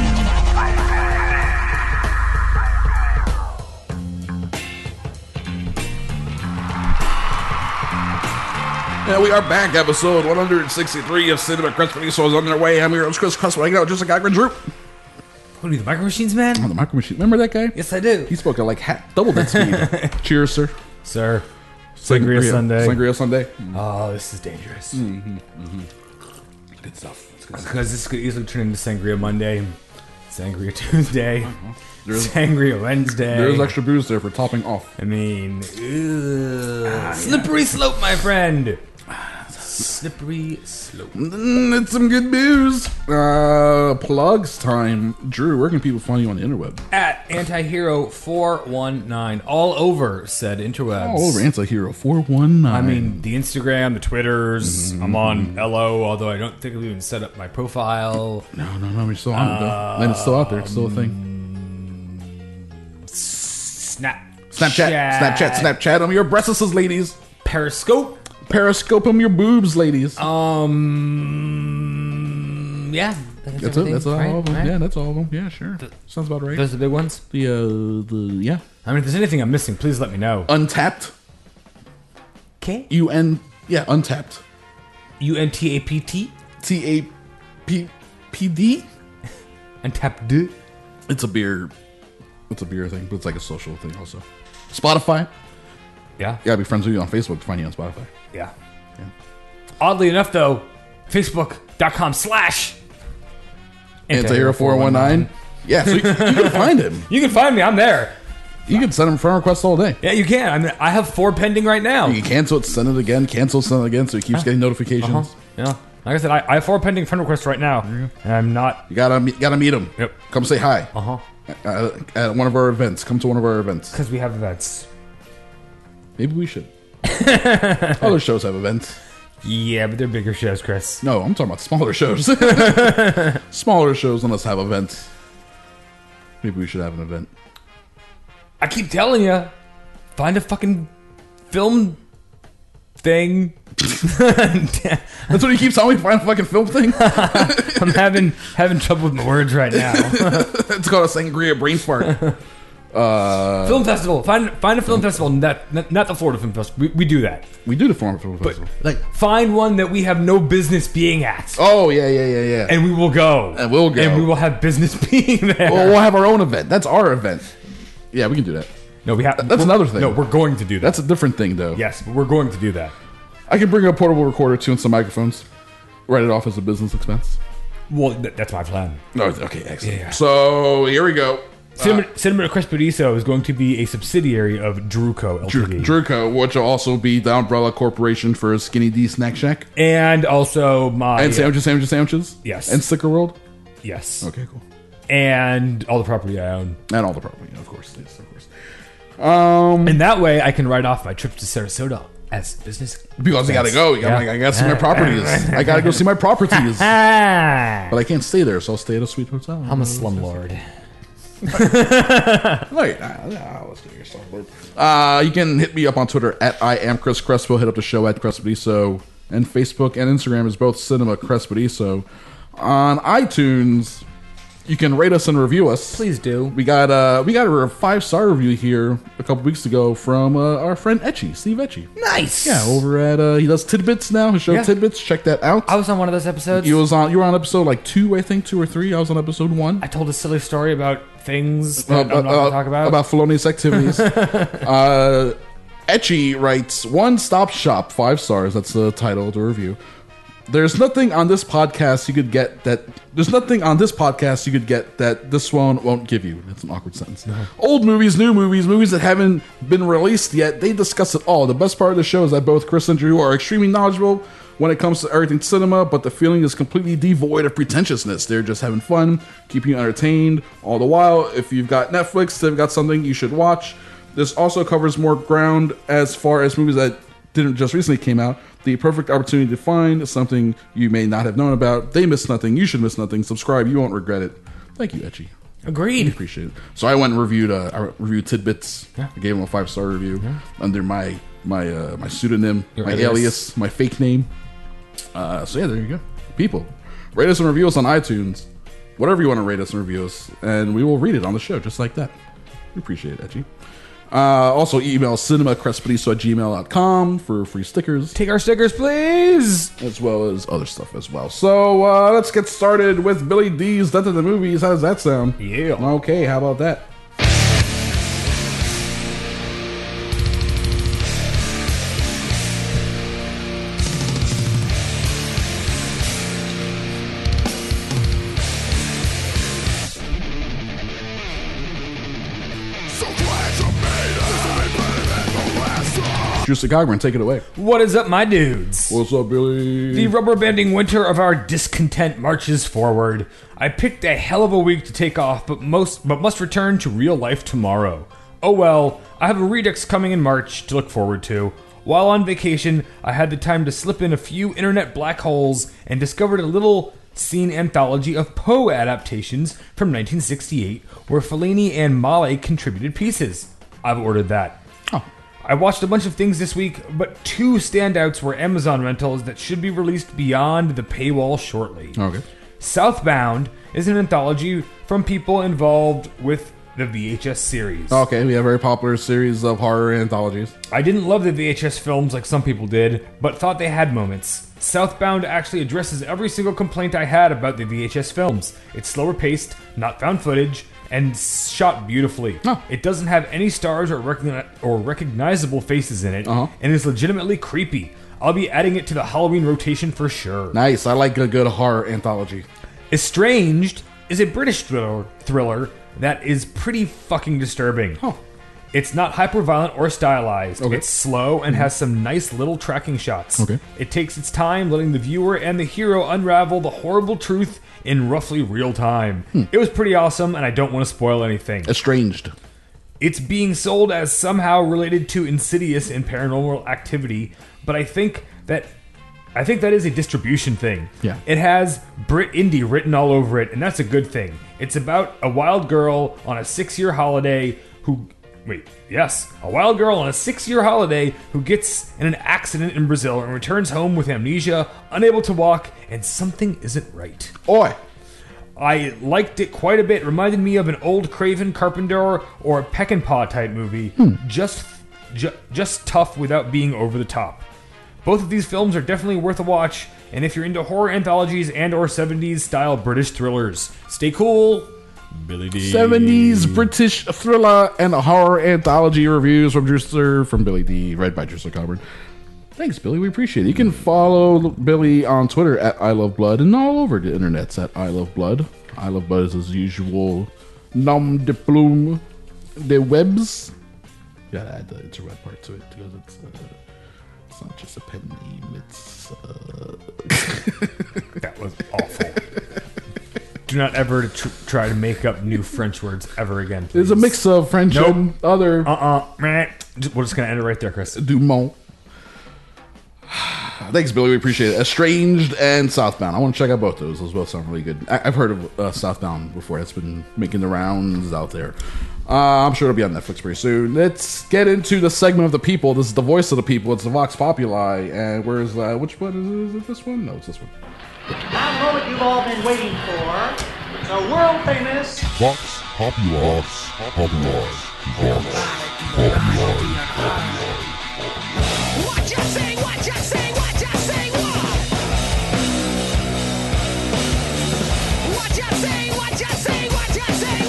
Yeah, we are back. Episode 163 of Cinema Crespo is on their way. I'm your host, Chris Crespo. I got just a guy, Drew. What are you, the Micro Machines man? Oh, the Micro Machine. Remember that guy? Yes, I do. He spoke at like double that speed. Cheers, sir. Sir. Sangria Sunday. Sangria Sunday. Oh, this is dangerous. Good stuff. Because this could easily turn into Sangria Monday, Sangria Tuesday, Sangria Wednesday. There's extra booze there for topping off. I mean, slippery slope, my friend. Slippery slope. It's some good booze. Plugs time. Drew, where can people find you on the interweb? At Antihero419. All over said interwebs. All over Antihero 419. I mean, the Instagram, the Twitters. I'm on LO, although I don't think I've even set up my profile. No, we're still on it though. And it's still out there. It's still a thing. Snapchat. I'm your breasts, ladies. Periscope. Periscope them your boobs, ladies. Yeah. That's it. That's all of them. Right? Yeah, that's all of them. Yeah, sure. Sounds about right. Those are the big ones? Yeah. I mean, if there's anything I'm missing, please let me know. Untapped. Okay. Untapped. UNTAPT? TAPPD? Untapped. It's a beer thing, but it's like a social thing also. Spotify. Yeah. You gotta be friends with you on Facebook to find you on Spotify. Yeah. Oddly enough, though, Facebook.com/Antihero419. Yeah, so you can find him. You can find me. I'm there. You can send him friend requests all day. Yeah, you can. I mean, I have 4 pending right now. You can cancel it, send it again, so he keeps getting notifications. Yeah. Like I said, I have 4 pending friend requests right now, and I'm not. You gotta meet him. Yep. Come say hi. At one of our events. Come to one of our events. Because we have events. Maybe we should. Other shows have events. Yeah, but they're bigger shows, Chris. No, I'm talking about smaller shows. Smaller shows let us have events. Maybe we should have an event. I keep telling you, find a fucking film thing. That's what he keeps telling me. Find a fucking film thing. I'm having trouble with my words right now. It's called a sangria brain fart. Film festival. Find a film festival. Not the Florida Film Festival. We do that. We do the Florida Film Festival. Like, find one that we have no business being at. Oh yeah. And we will go. And we'll go. And we will have business being there. Well, we'll have our own event. That's our event. Yeah, we can do that. No, we have. That's another thing. No, we're going to do that. That's a different thing, though. Yes, but we're going to do that. I can bring a portable recorder too and some microphones. Write it off as a business expense. Well, that's my plan. No, okay, excellent. Yeah. So here we go. Cinema Crespediso is going to be a subsidiary of Druco Ltd. Druco, which will also be the umbrella corporation for Skinny D Snack Shack. And also And sandwiches? Yes. And Sticker World? Yes. Okay, cool. And all the property I own. And all the property, of course. Yes, of course. And that way I can write off my trip to Sarasota as business. Because I gotta go. I gotta see my properties. I gotta go see my properties. But I can't stay there, so I'll stay at a sweet hotel. I'm a slumlord. Wait, let's get your slumlord. You can hit me up on Twitter at I am Chris Crespo. Hit up the show at Crespediso. And Facebook and Instagram is both Cinema Crespediso. On iTunes, you can rate us and review us. Please do. We got a 5-star review here a couple weeks ago from our friend Etchy, Steve Etchy. Nice. Yeah, over at he does Tidbits now. His show Tidbits. Check that out. I was on one of those episodes. You were on episode like 2, I think, 2 or 3. I was on episode 1. I told a silly story about things that I'm not going to talk about felonious activities. Etchy writes 1-stop shop, 5 stars. That's the title of the review. There's nothing on this podcast you could get that this one won't give you. That's an awkward sentence. No. Old movies, new movies that haven't been released yet. They discuss it all. The best part of the show is that both Chris and Drew are extremely knowledgeable when it comes to everything cinema, but the feeling is completely devoid of pretentiousness. They're just having fun, keeping you entertained all the while. If you've got Netflix, they've got something you should watch. This also covers more ground as far as movies that didn't just recently came out. The perfect opportunity to find something you may not have known about. They miss nothing. You should miss nothing. Subscribe. You won't regret it. Thank you, Etchy. Agreed. I appreciate it. So I went and reviewed Tidbits. Yeah. I gave him a 5-star review under my pseudonym, my alias, my fake name. So yeah, there you go. People, rate us and review us on iTunes. Whatever you want to rate us and review us, and we will read it on the show just like that. We appreciate it, Etchy. Also email cinemacrespediso@gmail.com for free stickers. Take our stickers, please! As well as other stuff as well. So let's get started with Billy D's Death of the Movies. How does that sound? Yeah. Okay, how about that? Drew Cogburn, take it away. What is up, my dudes? What's up, Billy? The rubber-banding winter of our discontent marches forward. I picked a hell of a week to take off, but must return to real life tomorrow. Oh well, I have a Redux coming in March to look forward to. While on vacation, I had the time to slip in a few internet black holes and discovered a little scene anthology of Poe adaptations from 1968, where Fellini and Male contributed pieces. I've ordered that. I watched a bunch of things this week, but 2 standouts were Amazon rentals that should be released beyond the paywall shortly. Okay. Southbound is an anthology from people involved with the VHS series. Okay, we have a very popular series of horror anthologies. I didn't love the VHS films like some people did, but thought they had moments. Southbound actually addresses every single complaint I had about the VHS films. It's slower paced, not found footage, and shot beautifully. It doesn't have any stars or recognizable faces in it, and is legitimately creepy. I'll be adding it to the Halloween rotation for sure. Nice, I like a good horror anthology. Estranged is a British thriller that is pretty fucking disturbing. It's not hyper-violent or stylized. It's slow and has some nice little tracking shots. It takes its time, letting the viewer and the hero unravel the horrible truth in roughly real time. It was pretty awesome, and I don't want to spoil anything. Estranged. It's being sold as somehow related to Insidious and Paranormal Activity, but I think that is a distribution thing. Yeah. It has Brit Indie written all over it, and that's a good thing. It's about a wild girl on a 6-year holiday who gets in an accident in Brazil and returns home with amnesia, unable to walk, and something isn't right. Oi! I liked it quite a bit. Reminded me of an old Craven Carpenter or a Peckinpah type movie. Just tough without being over the top. Both of these films are definitely worth a watch, and if you're into horror anthologies and or 70s style British thrillers, stay cool. Billy D. 70s British thriller and horror anthology reviews from Billy D, read by Drusilla Cogburn. Thanks, Billy. We appreciate it. You can follow Billy on Twitter at I Love Blood and all over the internets at I Love Blood. I Love Blood is his usual nom de plume de webs. You gotta add the interweb part to it because it's not just a pen name. It's that was awful. Do not ever try to make up new French words ever again, please. There's a mix of French and other. We're just gonna end it right there, Chris. Dumont. Thanks, Billy. We appreciate it. Estranged and Southbound. I want to check out both those. Those both sound really good. I've heard of Southbound before. It's been making the rounds out there. I'm sure it'll be on Netflix pretty soon. Let's get into the segment of the people. This is the voice of the people. It's the Vox Populi. And where's which one is it? This one? No, it's this one. Now the moment you've all been waiting for. The world famous Vox Populi. Vox Populi. What you say? What you say? What you say? What? What you say? What you say? What you say?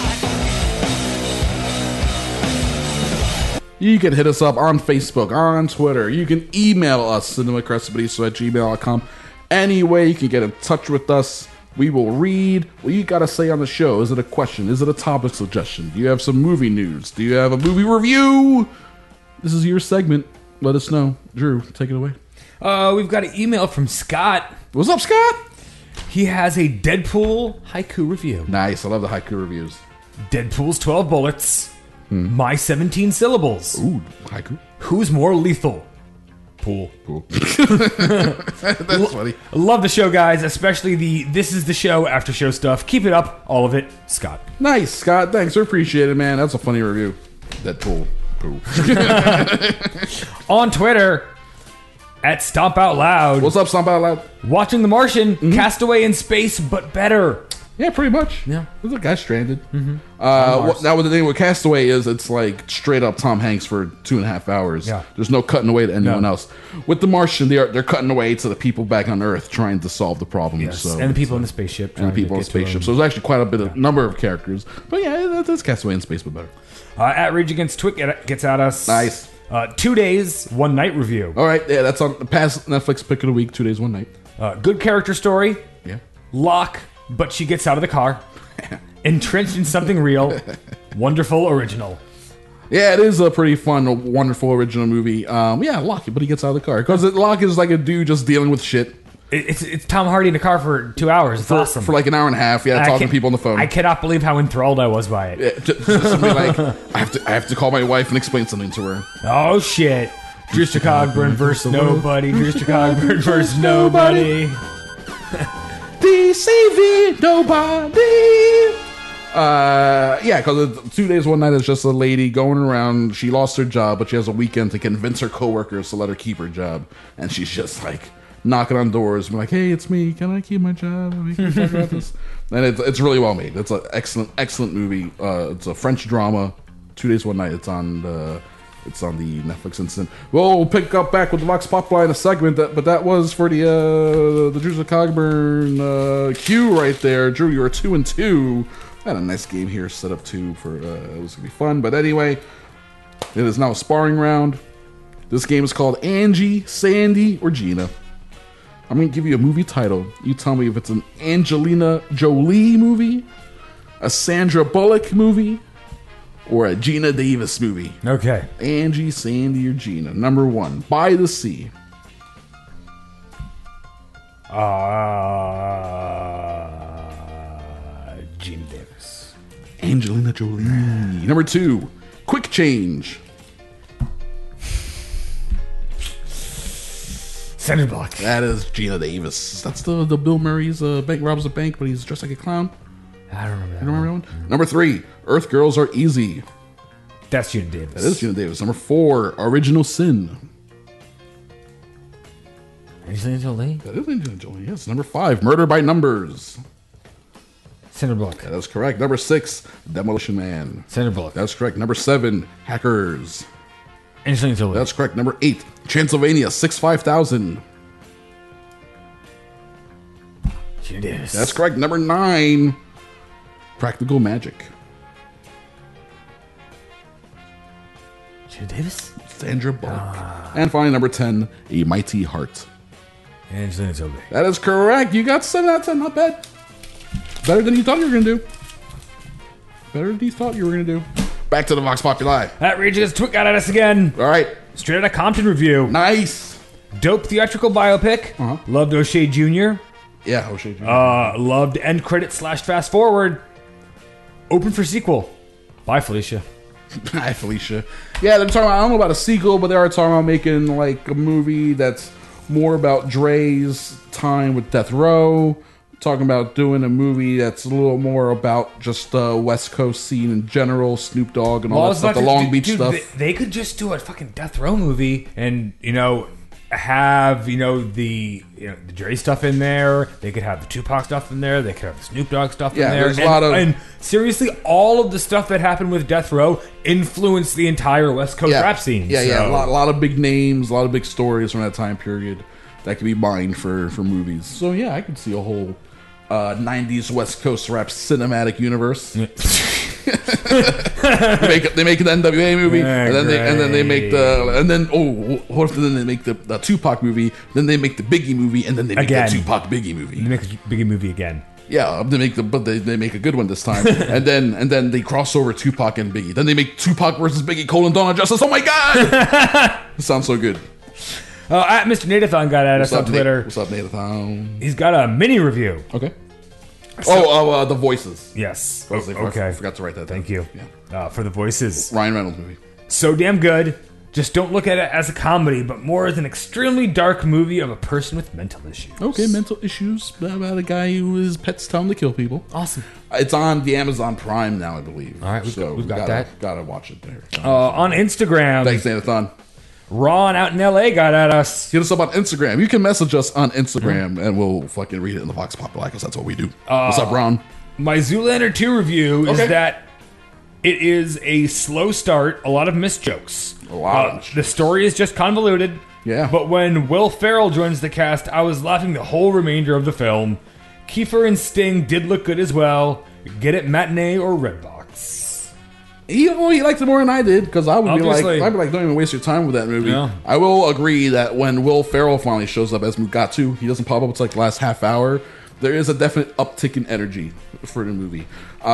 What? You can hit us up on Facebook, on Twitter. You can email us, cinemacrespediso@gmail.com. Any way you can get in touch with us, we will read what you got to say on the show. Is it a question? Is it a topic suggestion? Do you have some movie news? Do you have a movie review? This is your segment. Let us know. Drew, take it away. We've got an email from Scott. What's up, Scott? He has a Deadpool haiku review. Nice. I love the haiku reviews. Deadpool's 12 bullets. My 17 syllables. Ooh, haiku. Who's more lethal? Pool. That's funny. I love the show, guys, especially the This Is the Show after show stuff. Keep it up, all of it. Scott. Nice, Scott. Thanks. I appreciate it, man. That's a funny review. Deadpool. Poo. On Twitter, at Stomp Out Loud. What's up, Stomp Out Loud? Watching The Martian, Castaway in space, but better. Yeah, pretty much. Yeah. There's a guy stranded. Now, what the thing with Castaway is it's like straight up Tom Hanks for 2.5 hours. Yeah. There's no cutting away to anyone else. With The Martian, they're cutting away to the people back on Earth trying to solve the problem. Yes. So and the people in the spaceship. And the people in the spaceship. So there's actually quite a bit of number of characters. But yeah, that's Castaway in space, but better. At Rage Against Twit gets at us. Nice. 2 days, 1 night review. All right, yeah, that's on the past Netflix pick of the week. 2 days, 1 night. Good character story. Yeah. Locke, but she gets out of the car. Entrenched in something real. Wonderful original. Yeah, it is a pretty fun, wonderful original movie. Yeah, Locke, but he gets out of the car. Because Locke is like a dude just dealing with shit. It's Tom Hardy in a car for 2 hours. It's awesome. For like an hour and a half, yeah, talking to people on the phone. I cannot believe how enthralled I was by it. Yeah, just be like, I have to call my wife and explain something to her. Oh, shit. Drusilla Cogburn versus nobody. Drusilla Cogburn versus nobody. DCV, nobody. Yeah, because 2 days, 1 night is just a lady going around. She lost her job, but she has a weekend to convince her coworkers to let her keep her job, and she's just like knocking on doors, and be like, "Hey, it's me. Can I keep my job? We can talk about this." And it's really well made. It's an excellent movie. It's a French drama. 2 Days, One Night. It's on the Netflix instant. We'll pick up back with the Vox Populi in a segment, but that was for the Drews of Cogburn cue right there. Drew, you were 2-2. Had a nice game here set up too for it was gonna be fun. But anyway, it is now a sparring round. This game is called Angie, Sandy, or Gina. I'm gonna give you a movie title. You tell me if it's an Angelina Jolie movie, a Sandra Bullock movie, or a Gina Davis movie. Okay. Angie, Sandy, or Gina. Number 1, By the Sea. Gina Davis. Angelina Jolie. Number 2, Quick Change. Sandra Bullock. That is Gina Davis. That's the Bill Murray's bank robs a bank, but he's dressed like a clown. I don't remember that. You don't remember that one? Number 3, Earth Girls Are Easy. That's Gina Davis. That is Gina Davis. Number 4, Original Sin. Angelina Jolie? That is Angelina Jolie, yes. Number 5, Murder by Numbers. Sandra Bullock. That is correct. Number 6, Demolition Man. Sandra Bullock. That's correct. Number 7, Hackers. Angelina Jolie. That's correct. Number 8, Transylvania 65000. Gina Davis. That's correct. Number 9, Practical Magic. Gina Davis? Sandra Bullock. And finally, number 10, A Mighty Heart. Angelina Jolie. That is correct. You got 7 out of 10. Not bad. Better than you thought you were going to do. Better than you thought you were going to do. Back to the Vox Populi. That Regis Twit got at us again. All right. Straight Outta Compton review. Nice. Dope theatrical biopic. Loved O'Shea Jr. Yeah, O'Shea Jr. Loved end credit / fast forward. Open for sequel. Bye, Felicia. Hi, Felicia. Yeah, they're talking about, I don't know about a sequel, but they are talking about making like a movie that's more about Dre's time with Death Row. Talking about doing a movie that's a little more about just the West Coast scene in general, Snoop Dogg and all that stuff, the Long Beach stuff. They could just do a fucking Death Row movie and, have, the Dre stuff in there. They could have the Tupac stuff in there. They could have the Snoop Dogg stuff in there. There's a lot of... And seriously, all of the stuff that happened with Death Row influenced the entire West Coast rap scene. Yeah. A lot of big names, a lot of big stories from that time period that could be mined for movies. So, yeah, I could see a whole... 90s West Coast rap cinematic universe. they make an NWA movie, and then they make what if then they make the Tupac movie, then they make the Biggie movie, and then they make the Tupac Biggie movie. They make a Biggie movie again. Yeah, they make a good one this time, and then they cross over Tupac and Biggie. Then they make Tupac versus Biggie: Dawn of Justice. Oh my god, it sounds so good. At Mr. Natathon got at us on Twitter. What's up, Natathon? He's got a mini review. Okay. So, The Voices. Yes. Okay. I forgot to write that down. Thank you. Yeah. For The Voices. Ryan Reynolds movie. So damn good. Just don't look at it as a comedy, but more as an extremely dark movie of a person with mental issues. Okay, mental issues about a guy who his pets tell him to kill people. Awesome. It's on the Amazon Prime now, I believe. All right, we've got that. Gotta watch it there. On Instagram. Thanks, Natathon. Ron out in LA got at us. Hit us up on Instagram. You can message us on Instagram, and we'll fucking read it in the Vox Populi, because that's what we do. What's up, Ron? My Zoolander 2 review is that it is a slow start, a lot of missed jokes. The story is just convoluted. Yeah. But when Will Ferrell joins the cast, I was laughing the whole remainder of the film. Kiefer and Sting did look good as well. Get it matinee or Redbox. He liked it more than I did, because I would be like, don't even waste your time with that movie. Yeah. I will agree that when Will Ferrell finally shows up as Mugatu, he doesn't pop up until like the last half hour. There is a definite uptick in energy for the movie.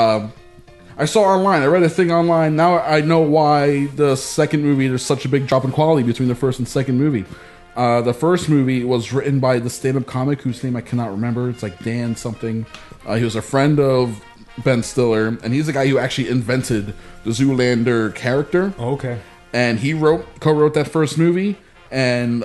I saw online, I read a thing online, now I know why the second movie, there's such a big drop in quality between the first and second movie. The first movie was written by the stand-up comic whose name I cannot remember. It's like Dan something. He was a friend of Ben Stiller, and he's the guy who actually invented the Zoolander character. Oh, okay. And he co-wrote that first movie, and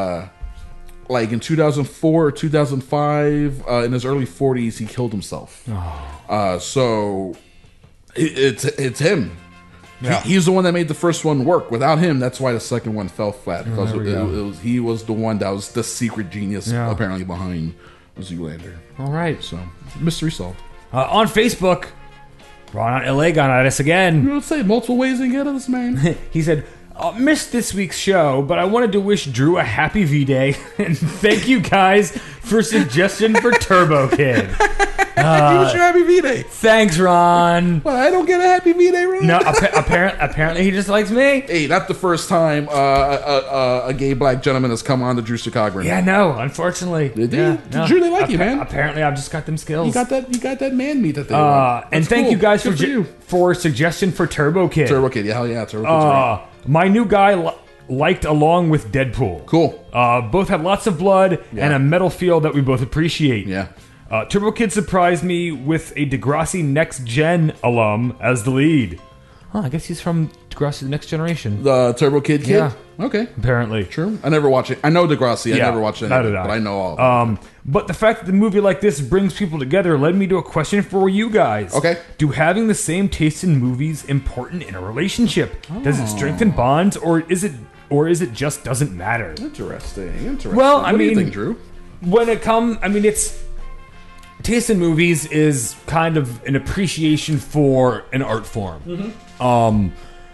like in 2004 or 2005, in his early 40s, he killed himself. Oh. So it's him. Yeah. He's the one that made the first one work. Without him, that's why the second one fell flat. Because he was the one that was the secret genius apparently behind Zoolander. All right. So, mystery solved. On Facebook, Ron LA got at us again. You don't say multiple ways to get us, man. He said, missed this week's show, but I wanted to wish Drew a happy V-Day, and thank you guys for suggestion for Turbo Kid. You wish you a happy V-Day. Thanks, Ron. Well, I don't get a happy V-Day, Ron? No, apparently he just likes me. Hey, not the first time a gay black gentleman has come on to Drew Cochran. Yeah, no, unfortunately. Did they? Drew, they like you, man. Apparently, I've just got them skills. You got that man meat that they want. And thank you guys for suggestion for Turbo Kid. Turbo Kid, yeah, hell yeah, Turbo Kid's right. My new guy liked along with Deadpool. Cool. Both have lots of blood and a metal feel that we both appreciate. Yeah. Turbo Kid surprised me with a Degrassi Next Gen alum as the lead. Oh, I guess he's from Degrassi The Next Generation. The Turbo Kid kid? Yeah. Okay. Apparently. True. I never watch it. I know Degrassi. I never watched it. But I know all of it. But the fact that the movie like this brings people together led me to a question for you guys. Okay. Do having the same taste in movies important in a relationship? Does it strengthen bonds, or is it just doesn't matter? Interesting. Well, what do you think, Drew? When it comes, it's taste in movies is kind of an appreciation for an art form. Mm-hmm.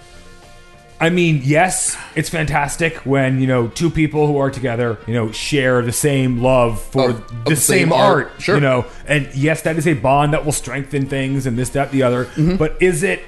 Yes, it's fantastic when, two people who are together, share the same love for the same art. Sure. And yes, that is a bond that will strengthen things and this, that, the other. Mm-hmm. But is it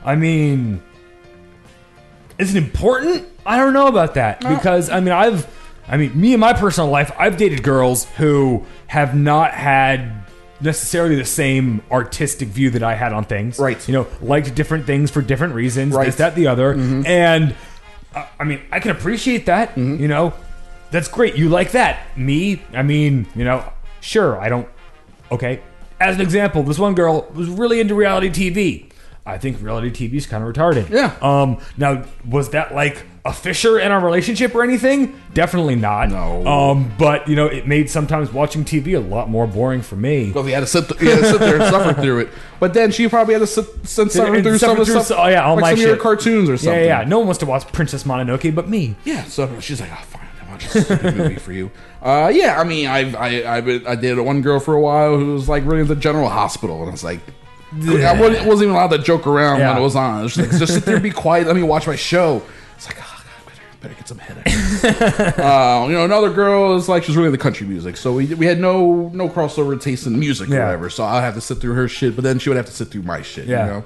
important? I don't know about that. Because, me in my personal life, I've dated girls who have not had necessarily the same artistic view that I had on things. Right. Liked different things for different reasons. Right. This, that, the other. Mm-hmm. And, I can appreciate that. Mm-hmm. That's great. You like that. Me, sure, I don't... Okay. As an example, this one girl was really into reality TV. I think reality TV is kind of retarded. Yeah. Now, was that like a fissure in our relationship or anything? Definitely not. No. But it made sometimes watching TV a lot more boring for me. Well, you had to sit there and suffer through it. But then she probably had to suffer through some of the stuff. Oh yeah, all like my some shit. of your cartoons or something. Yeah. No one wants to watch Princess Mononoke, but me. Yeah. So she's like, oh, fine. I'll watch a stupid movie for you. I dated one girl for a while who was like really into General Hospital, and I was like. I wasn't even allowed to joke around when it was on. It was like, just sit there and be quiet. Let me watch my show. It's like, oh, God, better get some headaches. Another girl is like, she's really into country music. So we had no crossover taste in music or whatever. So I'll have to sit through her shit, but then she would have to sit through my shit, Yeah.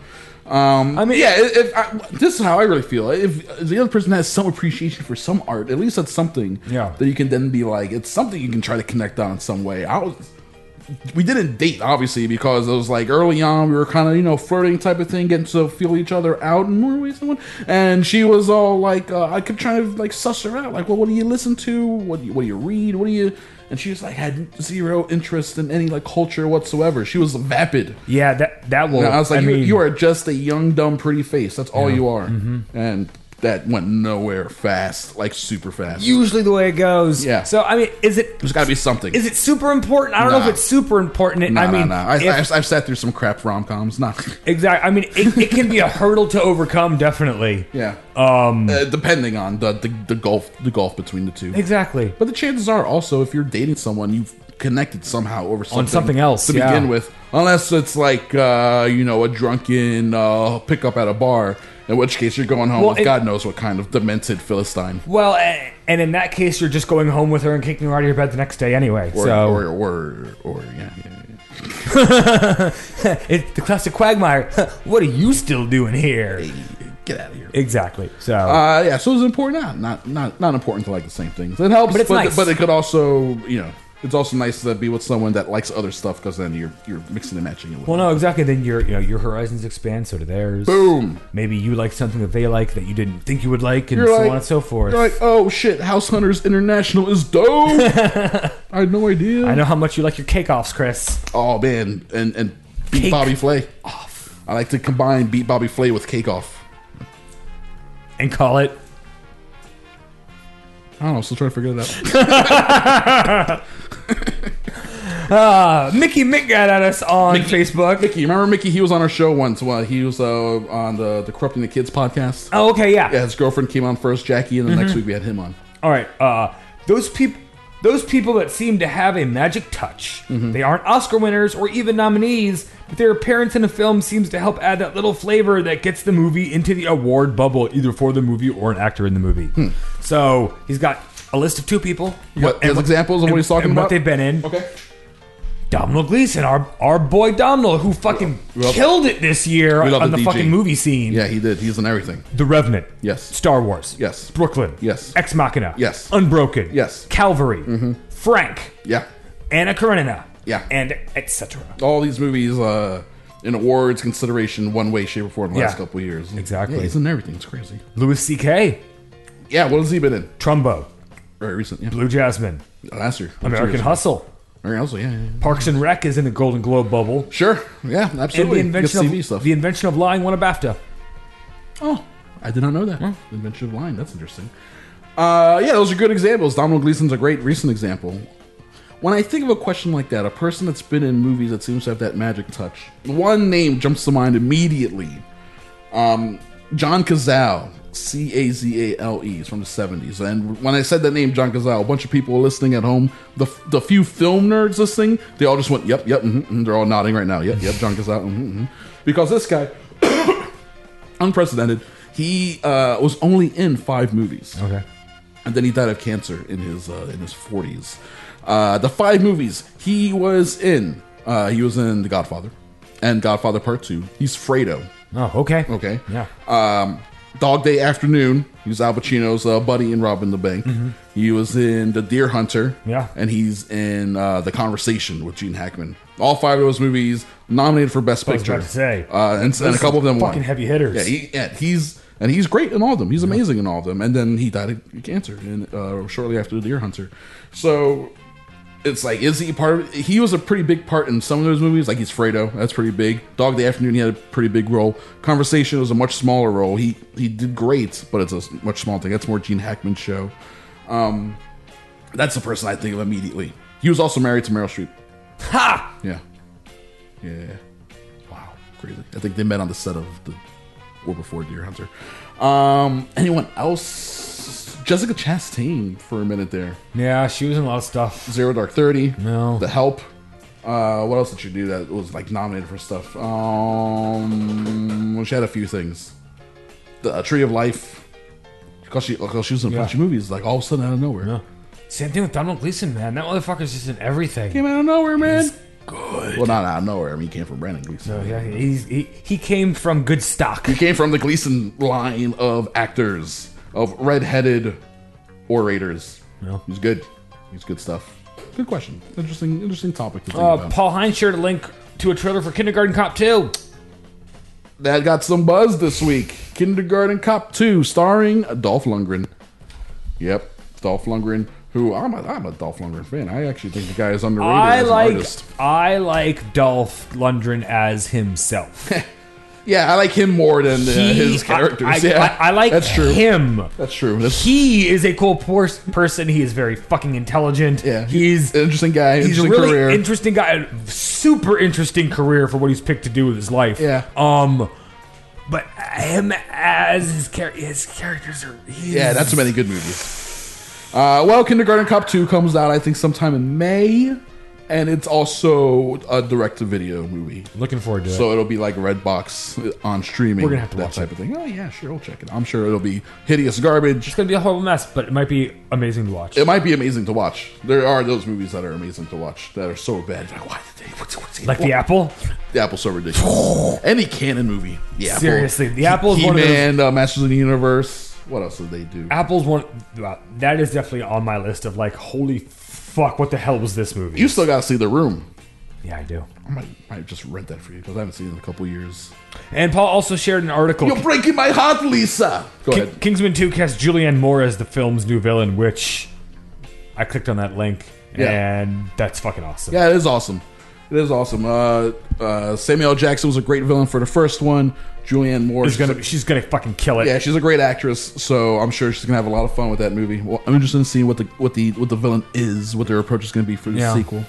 This is how I really feel. If the other person has some appreciation for some art, at least that's something that you can then be like, it's something you can try to connect on in some way. We didn't date, obviously, because it was like early on, we were kind of, flirting type of thing, getting to feel each other out in more ways than one. And she was all like, I kept trying to like suss her out. Like, well, what do you listen to? What do you read? What do you... And she was like, had zero interest in any like culture whatsoever. She was vapid. Yeah, that will... And I was like, you are just a young, dumb, pretty face. That's all you are. Mm-hmm. And... that went nowhere fast, like super fast. Usually the way it goes. Yeah. So, is it... There's got to be something. Is it super important? I don't know if it's super important. No. I've sat through some crap rom-coms. Exactly. It can be a hurdle to overcome, definitely. Yeah. Depending on the gulf between the two. Exactly. But the chances are also, if you're dating someone, you've connected somehow over something else to begin with. Unless it's like, a drunken pickup at a bar. In which case, you're going home with God knows what kind of demented Philistine. Well, and in that case, you're just going home with her and kicking her out of your bed the next day anyway. Or yeah. It's the classic Quagmire. What are you still doing here? Hey, get out of here. Exactly. So so it's important. Not important to like the same things. It helps, but it's nice. But it could also, it's also nice to be with someone that likes other stuff, because then you're mixing and matching it. Well, no, exactly. Then your horizons expand, so do theirs. Boom. Maybe you like something that they like that you didn't think you would like, and so on and so forth. You're like, oh shit, House Hunters International is dope. I had no idea. I know how much you like your cake-offs, Chris. Oh man, and Beat Bobby Flay. Off. I like to combine Beat Bobby Flay with Cake Off. And call it... I don't know, still trying to figure it out. Mickey Mick got at us on Facebook. Mickey, remember Mickey? He was on our show once. He was on the Corrupting the Kids podcast. Oh, okay, yeah. Yeah, his girlfriend came on first, Jackie, and then next week we had him on. All right, those people that seem to have a magic touch. They aren't Oscar winners or even nominees, but their appearance in a film seems to help add that little flavor that gets the movie into the award bubble, either for the movie or an actor in the movie. So he's got a list of 2 people. Examples of what he's talking about? What they've been in. Okay. Domhnall Gleeson, our boy Domhnall, who fucking killed it this year on the fucking movie scene. Yeah, he did. He's in everything. The Revenant. Yes. Star Wars. Yes. Brooklyn. Yes. Ex Machina. Yes. Unbroken. Yes. Calvary. Frank. Yeah. Anna Karenina. Yeah. And etc. All these movies in awards consideration one way, shape, or form in the last couple of years. Exactly. Yeah, he's in everything. It's crazy. Louis C.K. Yeah, what has he been in? Trumbo. Very recent, yeah. Blue Jasmine. Last year. American Hustle. Yeah. Parks and Rec is in the Golden Globe bubble. Sure. Yeah, absolutely. And the invention of lying won a BAFTA. Oh, I did not know that. The invention of lying. That's interesting. Yeah, those are good examples. Domhnall Gleeson's a great recent example. When I think of a question like that, a person that's been in movies that seems to have that magic touch, one name jumps to mind immediately. John Cazale. Cazale. He's from the 70s. And when I said that name, John Cazale, a bunch of people listening at home, the few film nerds listening, they all just went, yep, they're all nodding right now. Yep, John Cazale. Because this guy, unprecedented, he was only in 5 movies. Okay. And then he died of cancer in his 40s. The 5 movies he was in The Godfather and Godfather Part 2. He's Fredo. Oh, okay. Okay. Yeah. Dog Day Afternoon. He was Al Pacino's buddy in Robbing the Bank. He was in The Deer Hunter. Yeah. And he's in The Conversation with Gene Hackman. All 5 of those movies nominated for Best Picture. I was about to say. And a couple of them won. Fucking heavy hitters. Yeah, he's great in all of them. He's amazing in all of them. And then he died of cancer shortly after The Deer Hunter. So it's like, is he part of it? He was a pretty big part in some of those movies. Like, he's Fredo. That's pretty big. Dog Day Afternoon, he had a pretty big role. Conversation was a much smaller role. He did great, but it's a much smaller thing. That's more Gene Hackman's show. That's the person I think of immediately. He was also married to Meryl Streep. Ha! Yeah. Wow. Crazy. I think they met on the set of or before Deer Hunter. Anyone else? Jessica Chastain for a minute there. Yeah, she was in a lot of stuff. Zero Dark 30. No. The Help. What else did she do that was like nominated for stuff? She had a few things. The Tree of Life. Because she was in a bunch of movies, like all of a sudden out of nowhere. Yeah. Same thing with Domhnall Gleeson, man. That motherfucker's just in everything. Came out of nowhere, man. He's good. Well, not out of nowhere. I mean, he came from Brandon Gleeson. No, yeah, he came from good stock. He came from the Gleeson line of actors. Of red-headed orators. Yeah. He's good. He's good stuff. Good question. Interesting topic to think about. Paul Hines shared a link to a trailer for Kindergarten Cop 2. That got some buzz this week. Kindergarten Cop 2, starring Dolph Lundgren. Yep, Dolph Lundgren. Who I'm a Dolph Lundgren fan. I actually think the guy is underrated as an artist. I like Dolph Lundgren as himself. Yeah, I like him more than his characters. I like that's true. him. That's true. He is a cool person. He is very fucking intelligent. Yeah, he's an interesting guy. He's a really interesting guy. Super interesting career for what he's picked to do with his life. Yeah. But him as his characters are. Yeah, that's so many good movies. Well, Kindergarten Cop 2 comes out, I think, sometime in May. And it's also a direct-to-video movie. Looking forward to it. So it'll be like Redbox on streaming. We're going to have to that watch type of thing. Oh, yeah, sure. We'll check it. I'm sure it'll be hideous garbage. It's going to be a horrible mess, but it might be amazing to watch. It might be amazing to watch. There are those movies that are amazing to watch that are so bad. Like, why did they? What's like The Apple? The Apple's so ridiculous. Any canon movie. The Apple. Seriously. The Apple is one of those... He-Man, Masters of the Universe. What else did they do? Apple's one... that is definitely on my list of like, holy fuck, what the hell was this movie? You still got to see The Room. Yeah, I do. I might just rent that for you because I haven't seen it in a couple years. And Paul also shared an article. You're breaking my heart, Lisa. Go ahead. Kingsman 2 cast Julianne Moore as the film's new villain, which I clicked on that link, and that's fucking awesome. Yeah, it is awesome. It is awesome. Samuel L. Jackson was a great villain for the first one. Julianne Moore she's gonna fucking kill it. Yeah, she's a great actress, so I'm sure she's gonna have a lot of fun with that movie. Well, I'm interested in seeing what the villain is, what their approach is gonna be for the sequel.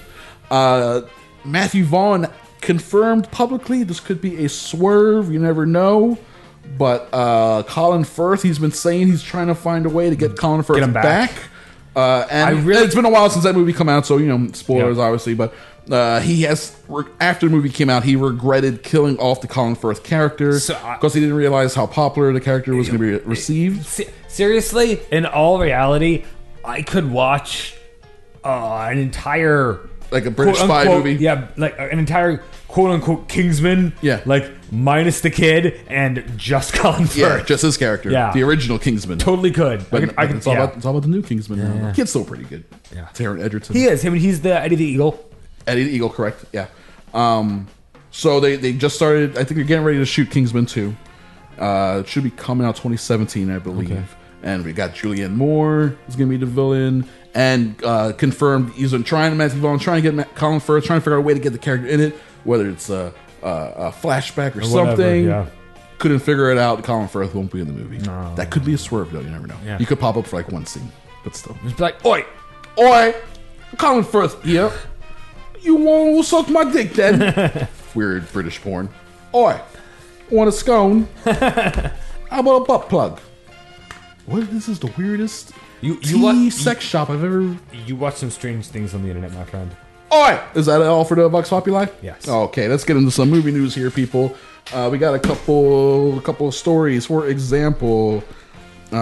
Matthew Vaughn confirmed publicly this could be a swerve. You never know. But Colin Firth, he's been saying he's trying to find a way to get Colin Firth back. And it's been a while since that movie come out, so spoilers obviously. But he has, after the movie came out, he regretted killing off the Colin Firth character because he didn't realize how popular the character was going to be received. Seriously, in all reality, I could watch an entire a British spy movie, like an entire quote unquote Kingsman, like minus the kid and just Colin Firth, just his character, the original Kingsman, totally could. But it's all about the new Kingsman. The kid's still pretty good. Taron Egerton, he is. I mean, he's the Eddie the Eagle. Eddie the Eagle, correct? Yeah. So they just started. I think they're getting ready to shoot Kingsman 2. It should be coming out 2017, I believe. Okay. And we got Julianne Moore is going to be the villain. And confirmed he's been trying to get Colin Firth, trying to figure out a way to get the character in it, whether it's a flashback or something. Whatever, couldn't figure it out. Colin Firth won't be in the movie. No. That could be a swerve, though. You never know. Yeah. You could pop up for like one scene, but still. Just be like, oi, Colin Firth here. You won't suck my dick then. Weird British porn. Oi, want a scone? How about a butt plug? What? This is the weirdest sex shop I've ever. You watch some strange things on the internet, my friend. Oi! Is that all for the Vox Populi? Yes. Okay, let's get into some movie news here, people. We got a couple of stories. For example, we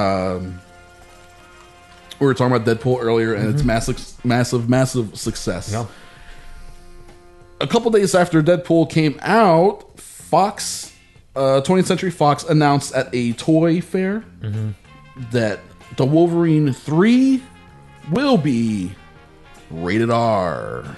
were talking about Deadpool earlier, and its massive success. Yeah. A couple days after Deadpool came out, Fox, 20th Century Fox, announced at a toy fair that the Wolverine 3 will be rated R.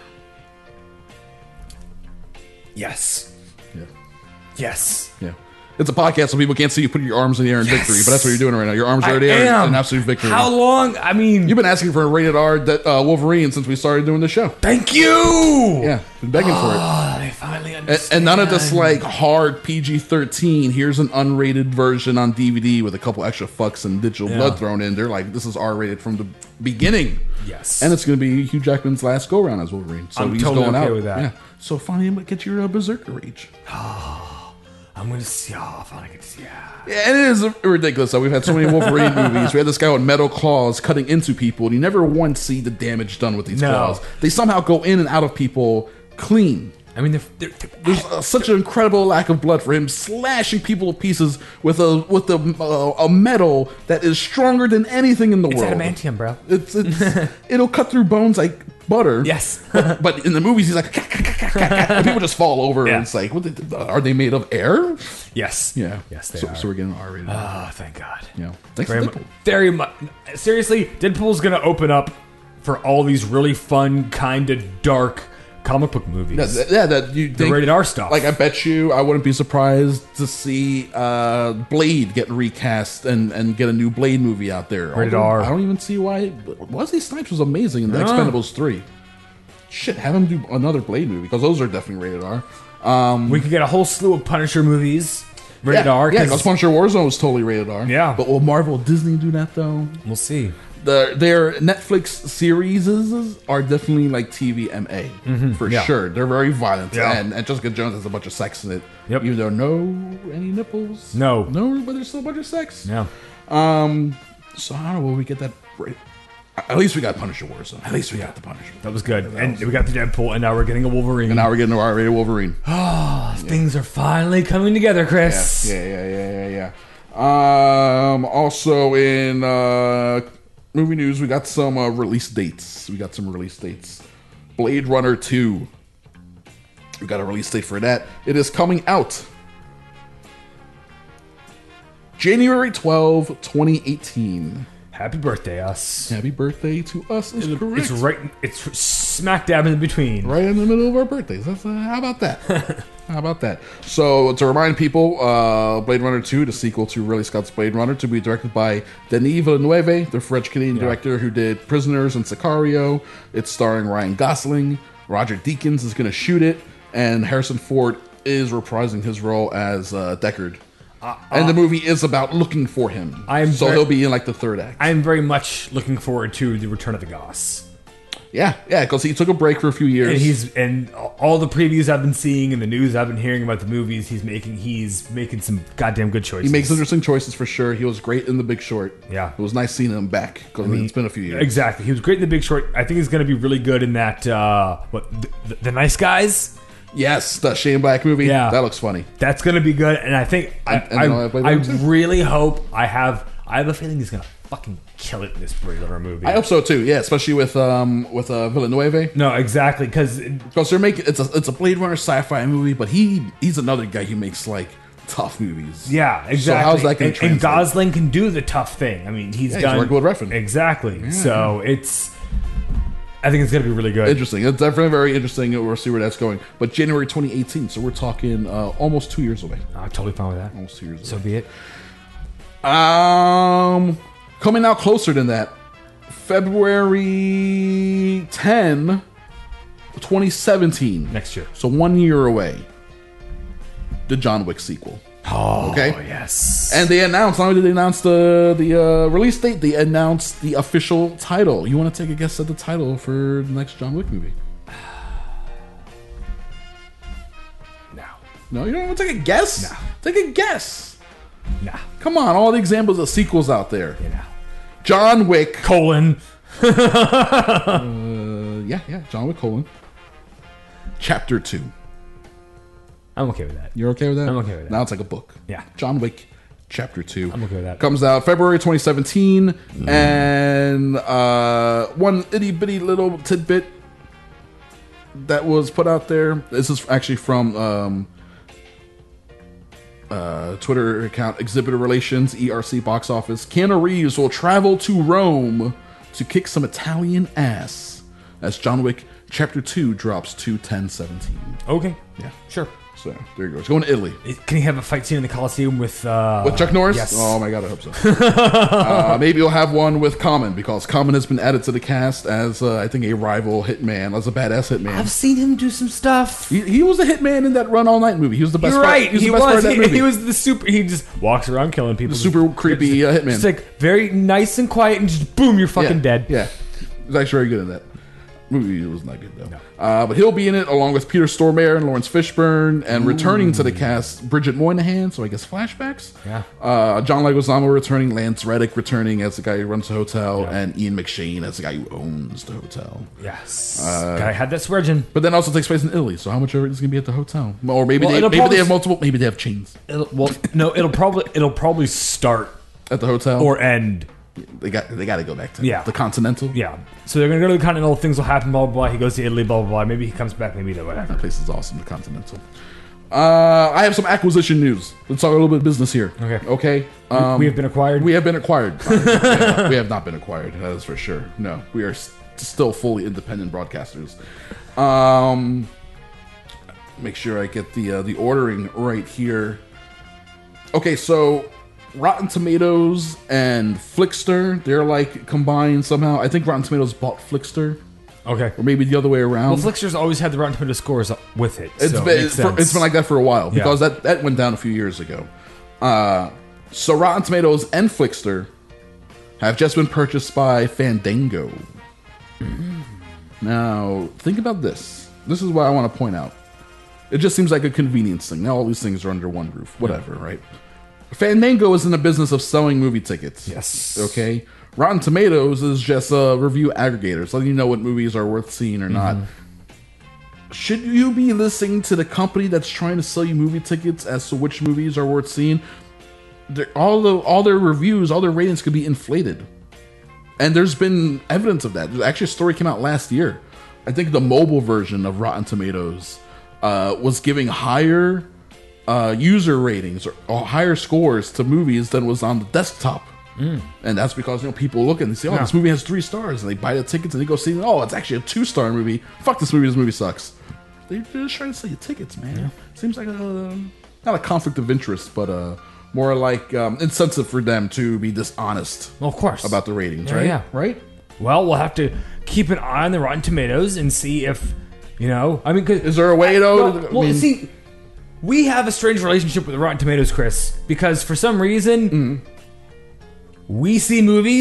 Yes. Yeah. Yes. Yeah. It's a podcast, so people can't see you putting your arms in the air in victory, but that's what you're doing right now. Your arms are in the air in absolute victory. How long? I mean... You've been asking for a rated R Wolverine since we started doing the show. Thank you! Yeah, been begging for it. They finally understand. And none of this like hard PG-13, here's an unrated version on DVD with a couple extra fucks and digital blood thrown in. They're like, this is R-rated from the beginning. Yes. And it's going to be Hugh Jackman's last go-around as Wolverine. So I'm totally okay with that. Yeah. So finally get your Berserker Rage. I'm going to see. Finally get to see. Yeah, and it is ridiculous. So we've had so many Wolverine movies. We had this guy with metal claws cutting into people, and you never once see the damage done with these claws. They somehow go in and out of people clean. I mean, there's such an incredible lack of blood for him slashing people to pieces with a metal that is stronger than anything in the world. It's adamantium, bro. It'll cut through bones like butter. Yes. but in the movies, he's like, and people just fall over. And it's like, are they made of air? Yes. Yeah. Yes, they are. So we're getting an R-rated. Oh, thank God. Yeah. Thanks very for Deadpool. Very much. Seriously, Deadpool's going to open up for all these really fun, kind of dark comic book movies. The rated R stuff. Like, I bet you I wouldn't be surprised to see Blade get recast and get a new Blade movie out there. Rated R. I don't even see why. Wesley Snipes was amazing in The Expendables 3. Shit, have him do another Blade movie, because those are definitely rated R. We could get a whole slew of Punisher movies rated R. Yeah, because Punisher Warzone was totally rated R. Yeah. But will Marvel Disney do that, though? We'll see. Their Netflix series are definitely like TV MA for sure. They're very violent, and Jessica Jones has a bunch of sex in it. Yep. Even though any nipples, no, but there's still a bunch of sex. Yeah. So I don't know. Will we get that? At least we got Punisher Warzone. At least we got the Punisher. That was good. And we got the Deadpool, and now we're getting a Wolverine. And now we're getting a R-rated Wolverine. Oh, things are finally coming together, Chris. Yeah. Also in movie news, we got some release dates. Blade Runner 2. We got a release date for that. It is coming out January 12, 2018. Happy birthday, us. Happy birthday to us. It's right. It's smack dab in between. Right in the middle of our birthdays. How about that? So to remind people, Blade Runner 2, the sequel to Ridley Scott's Blade Runner, to be directed by Denis Villeneuve, the French-Canadian director who did Prisoners and Sicario. It's starring Ryan Gosling. Roger Deakins is going to shoot it, and Harrison Ford is reprising his role as Deckard. And the movie is about looking for him. He'll be in like the third act. I am very much looking forward to the return of the Goss. Yeah, because he took a break for a few years. And all the previews I've been seeing and the news I've been hearing about the movies he's making some goddamn good choices. He makes interesting choices for sure. He was great in The Big Short. Yeah. It was nice seeing him back because it's been a few years. Exactly. He was great in The Big Short. I think he's going to be really good in that, The Nice Guys? Yes, that Shane Black movie. Yeah. That looks funny. That's going to be good. And I think, I really hope, I have a feeling he's going to fucking kill it in this Blade Runner movie. I hope so too. Yeah, especially with Villeneuve. No, exactly, because they're making it's a Blade Runner sci-fi movie, but he's another guy who makes like tough movies. Yeah, exactly. So how's that going to translate? And Gosling can do the tough thing. I mean, he's worked with Refn. Exactly. Yeah. So I think it's going to be really good. Interesting. It's definitely very interesting. We'll see where that's going. But January 2018, so we're talking almost 2 years away. I'm totally fine with that. Almost 2 years away. So be it. Coming out closer than that, February 10, 2017. Next year. So 1 year away. The John Wick sequel. Oh, okay. Yes. And they announced, not only did they announce the release date, they announced the official title. You want to take a guess at the title for the next John Wick movie? No, you don't want to take a guess? No. Take a guess. Nah. Come on, all the examples of sequels out there. You know. John Wick. Colon. Yeah, John Wick colon. Chapter 2. I'm okay with that. You're okay with that? I'm okay with that. Now it's like a book. Yeah. John Wick Chapter 2. I'm okay with that. Comes out February 2017. And one itty bitty little tidbit that was put out there. This is actually from Twitter account Exhibitor Relations, ERC Box Office. Keanu Reeves will travel to Rome to kick some Italian ass as John Wick Chapter 2 drops 2/10/17. Okay. Yeah. Sure. So there you go. It's going to Italy. Can he have a fight scene in the Coliseum with Chuck Norris? Yes. Oh my god, I hope so. Maybe you'll have one with Common, because Common has been added to the cast as I think a rival hitman, as a badass hitman. I've seen him do some stuff. He was a hitman in that Run All Night movie. He was the best. You're right. He was. He was the super. He just walks around killing people. The super creepy hitman. It's like very nice and quiet, and just boom, you're fucking dead. Yeah, he was actually very good in that. Movie was not good though. No. But he'll be in it along with Peter Stormare and Lawrence Fishburne, and returning to the cast, Bridget Moynihan. So I guess flashbacks. Yeah. John Leguizamo returning, Lance Reddick returning as the guy who runs the hotel, and Ian McShane as the guy who owns the hotel. Yes. Guy had that sweargin. But then also takes place in Italy. So how much of it is going to be at the hotel? Or maybe they have multiple. Maybe they have chains. It'll probably start at the hotel or end. They got to go back to the Continental. Yeah. So they're going to go to the Continental. Things will happen, blah, blah, blah. He goes to Italy, blah, blah, blah. Maybe he comes back, maybe whatever. That place is awesome, the Continental. I have some acquisition news. Let's talk a little bit of business here. Okay. We have been acquired? We have been acquired. We have not been acquired, that is for sure. No, we are still fully independent broadcasters. Make sure I get the ordering right here. Okay, so Rotten Tomatoes and Flickster, they're like combined somehow. I think Rotten Tomatoes bought Flickster. Okay. Or maybe the other way around. Well, Flickster's always had the Rotten Tomatoes scores with it. It's been like that for a while, because that went down a few years ago. So Rotten Tomatoes and Flickster have just been purchased by Fandango. Now, think about this. This is what I want to point out. It just seems like a convenience thing. Now all these things are under one roof. Whatever, right? Fandango is in the business of selling movie tickets. Yes. Okay? Rotten Tomatoes is just a review aggregator, so letting you know what movies are worth seeing or not. Should you be listening to the company that's trying to sell you movie tickets as to which movies are worth seeing? All their reviews, all their ratings could be inflated. And there's been evidence of that. Actually, a story came out last year. I think the mobile version of Rotten Tomatoes was giving higher user ratings or higher scores to movies than was on the desktop. And that's because people look and they say, this movie has 3 stars, and they buy the tickets and they go see it. It's actually a 2-star movie. Fuck this movie sucks. They're just trying to sell you tickets, man. Seems like not a conflict of interest, but more like incentive for them to be dishonest. Well, of course, about the ratings, right? Yeah. Right. Well, we'll have to keep an eye on the Rotten Tomatoes and see if is there a way though? See, we have a strange relationship with the Rotten Tomatoes, Chris, because for some reason we see movies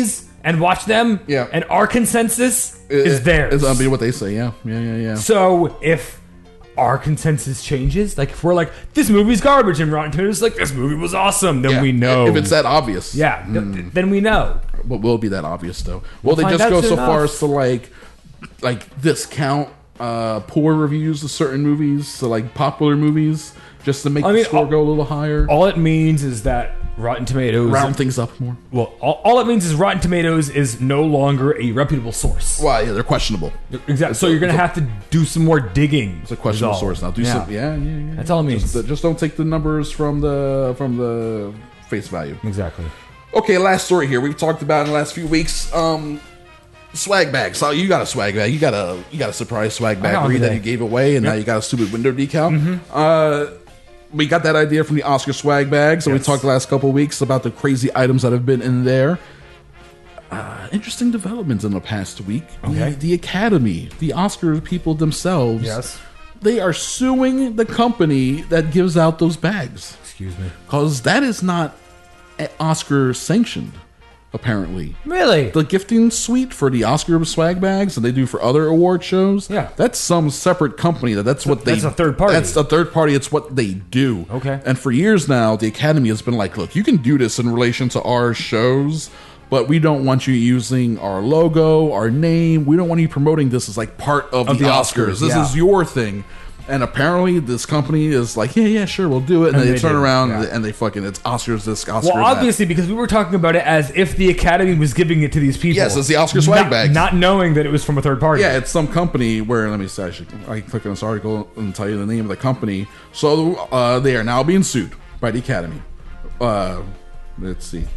and watch them. Yeah. And our consensus is theirs. That'll be what they say. Yeah. So if our consensus changes, like if we're like, this movie's garbage, and Rotten Tomatoes is like, this movie was awesome, then we know. If it's that obvious. Yeah, then we know. But will it be that obvious, though? Will they find just out go soon so far enough. as to, like discount poor reviews of certain movies, to like popular movies, just to make the score go a little higher? All it means is that Rotten Tomatoes... round things up more. Well, all it means is Rotten Tomatoes is no longer a reputable source. Well, yeah, they're questionable. Exactly. So you're going to have to do some more digging. It's a questionable source now. Yeah. That's all it means. Just don't take the numbers from the face value. Exactly. Okay, last story here. We've talked about in the last few weeks. Swag bag. So you got a swag bag. You got a surprise swag bag that you gave away, and now you got a stupid window decal. We got that idea from the Oscar swag bag. So we talked the last couple of weeks about the crazy items that have been in there. Interesting developments in the past week. Okay. The Academy, the Oscar people themselves, they are suing the company that gives out those bags. Excuse me. Because that is not Oscar sanctioned, apparently. Really? The gifting suite for the Oscar swag bags that they do for other award shows, that's some separate company. That's a third party. That's a third party. It's what they do. Okay. And for years now, the Academy has been like, look, you can do this in relation to our shows, but we don't want you using our logo, our name. We don't want you promoting this as like part of the Oscars. This is your thing. And apparently this company is like, yeah, sure, we'll do it. And they turn around and they fucking, it's Oscars this, Oscars that. Well, obviously, because we were talking about it as if the Academy was giving it to these people. Yes, it's the Oscar swag bags. Not knowing that it was from a third party. Yeah, it's some company where, let me see, I can click on this article and tell you the name of the company. So they are now being sued by the Academy. Let's see.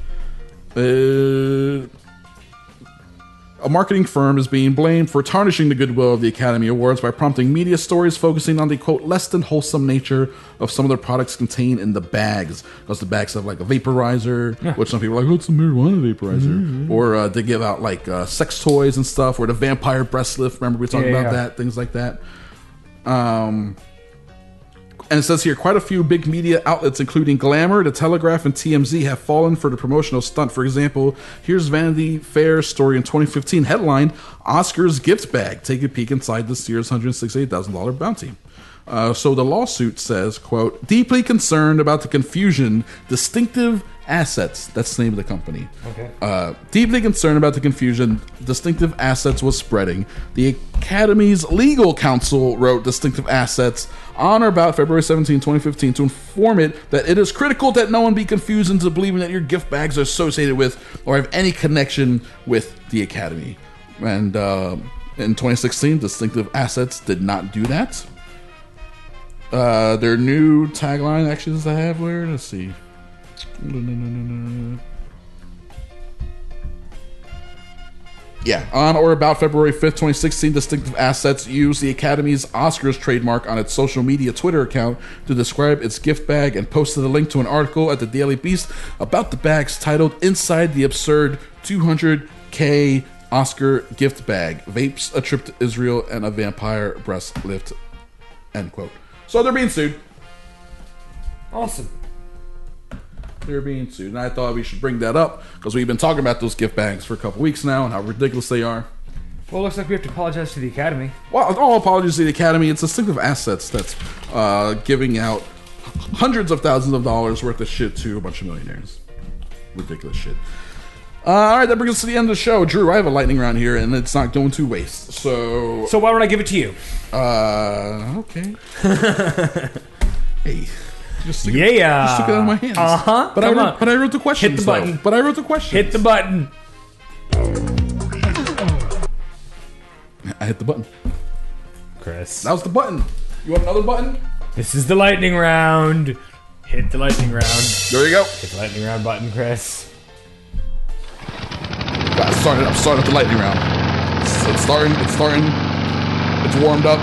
A marketing firm is being blamed for tarnishing the goodwill of the Academy Awards by prompting media stories focusing on the, quote, less than wholesome nature of some of the products contained in the bags. Because the bags have like a vaporizer, which some people are like, oh, it's a marijuana vaporizer. Or they give out like sex toys and stuff, or the vampire breast lift. Remember we talked about that, things like that. And it says here, quite a few big media outlets, including Glamour, The Telegraph, and TMZ, have fallen for the promotional stunt. For example, here's Vanity Fair's story in 2015. Headline, Oscars gift bag. Take a peek inside this year's $168,000 bounty. So the lawsuit says, quote, deeply concerned about the confusion, distinctive assets. That's the name of the company. Okay. Deeply concerned about the confusion distinctive assets was spreading. The Academy's legal counsel wrote distinctive assets on or about February 17, 2015 to inform it that it is critical that no one be confused into believing that your gift bags are associated with or have any connection with the Academy. And in 2016, distinctive assets did not do that. Their new tagline, actually, does I have where? Let's see. Yeah, on or about February 5th, 2016, Distinctive Assets used the Academy's Oscars trademark on its social media Twitter account to describe its gift bag and posted a link to an article at the Daily Beast about the bags titled Inside the Absurd 200K Oscar Gift Bag, Vapes, a Trip to Israel, and a Vampire Breast Lift, end quote. So they're being sued. Awesome. They're being sued. And I thought we should bring that up because we've been talking about those gift bags for a couple weeks now and how ridiculous they are. Well, it looks like we have to apologize to the Academy. Well, all apologies to the Academy. It's Distinctive Assets that's giving out hundreds of thousands of dollars worth of shit to a bunch of millionaires. Ridiculous shit. All right, that brings us to the end of the show. Drew, I have a lightning round here, and it's not going to waste. So why don't I give it to you? Okay. Hey. Just took it out of my hands. But I wrote the question. Hit the button. But I wrote the question. Hit the button. I hit the button. Chris. That was the button. You want another button? This is the lightning round. Hit the lightning round. There you go. Hit the lightning round button, Chris. I'm starting with the lightning round. It's starting. It's warmed up.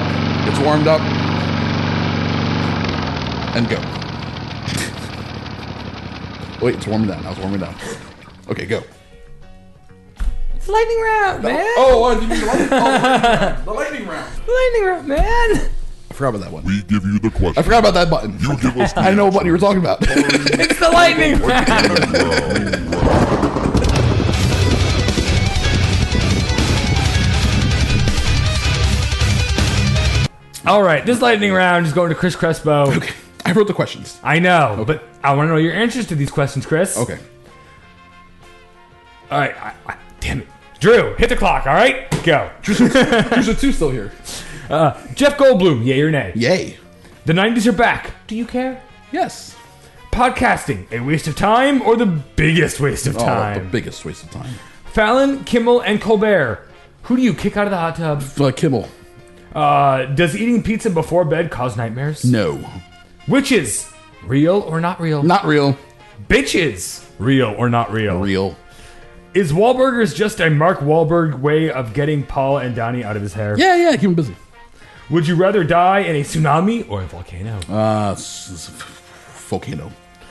And go. Wait, it's warming down. I was warming down. Okay, go. It's the lightning round, man. Oh, did you the lightning round. The lightning round, man. I forgot about that one. We give you the question. I forgot about that button. You give us the I didn't know what button you were talking about. It's the lightning round. All right, this lightning round is going to Chris Crespo. Okay, I wrote the questions. I know, but I want to know your answers to these questions, Chris. Okay. All right, damn it. Drew, hit the clock, all right? Go. Drew's a 2 still here. Jeff Goldblum, yay or nay? Yay. The 90s are back. Do you care? Yes. Podcasting, a waste of time or the biggest waste of time? The biggest waste of time. Fallon, Kimmel, and Colbert. Who do you kick out of the hot tub? Kimmel. Does eating pizza before bed cause nightmares? No. Witches, real or not real? Not real. Bitches, real or not real? Real. Is Wahlburgers just a Mark Wahlberg way of getting Paul and Donnie out of his hair? Yeah, keep him busy. Would you rather die in a tsunami or a volcano? Volcano.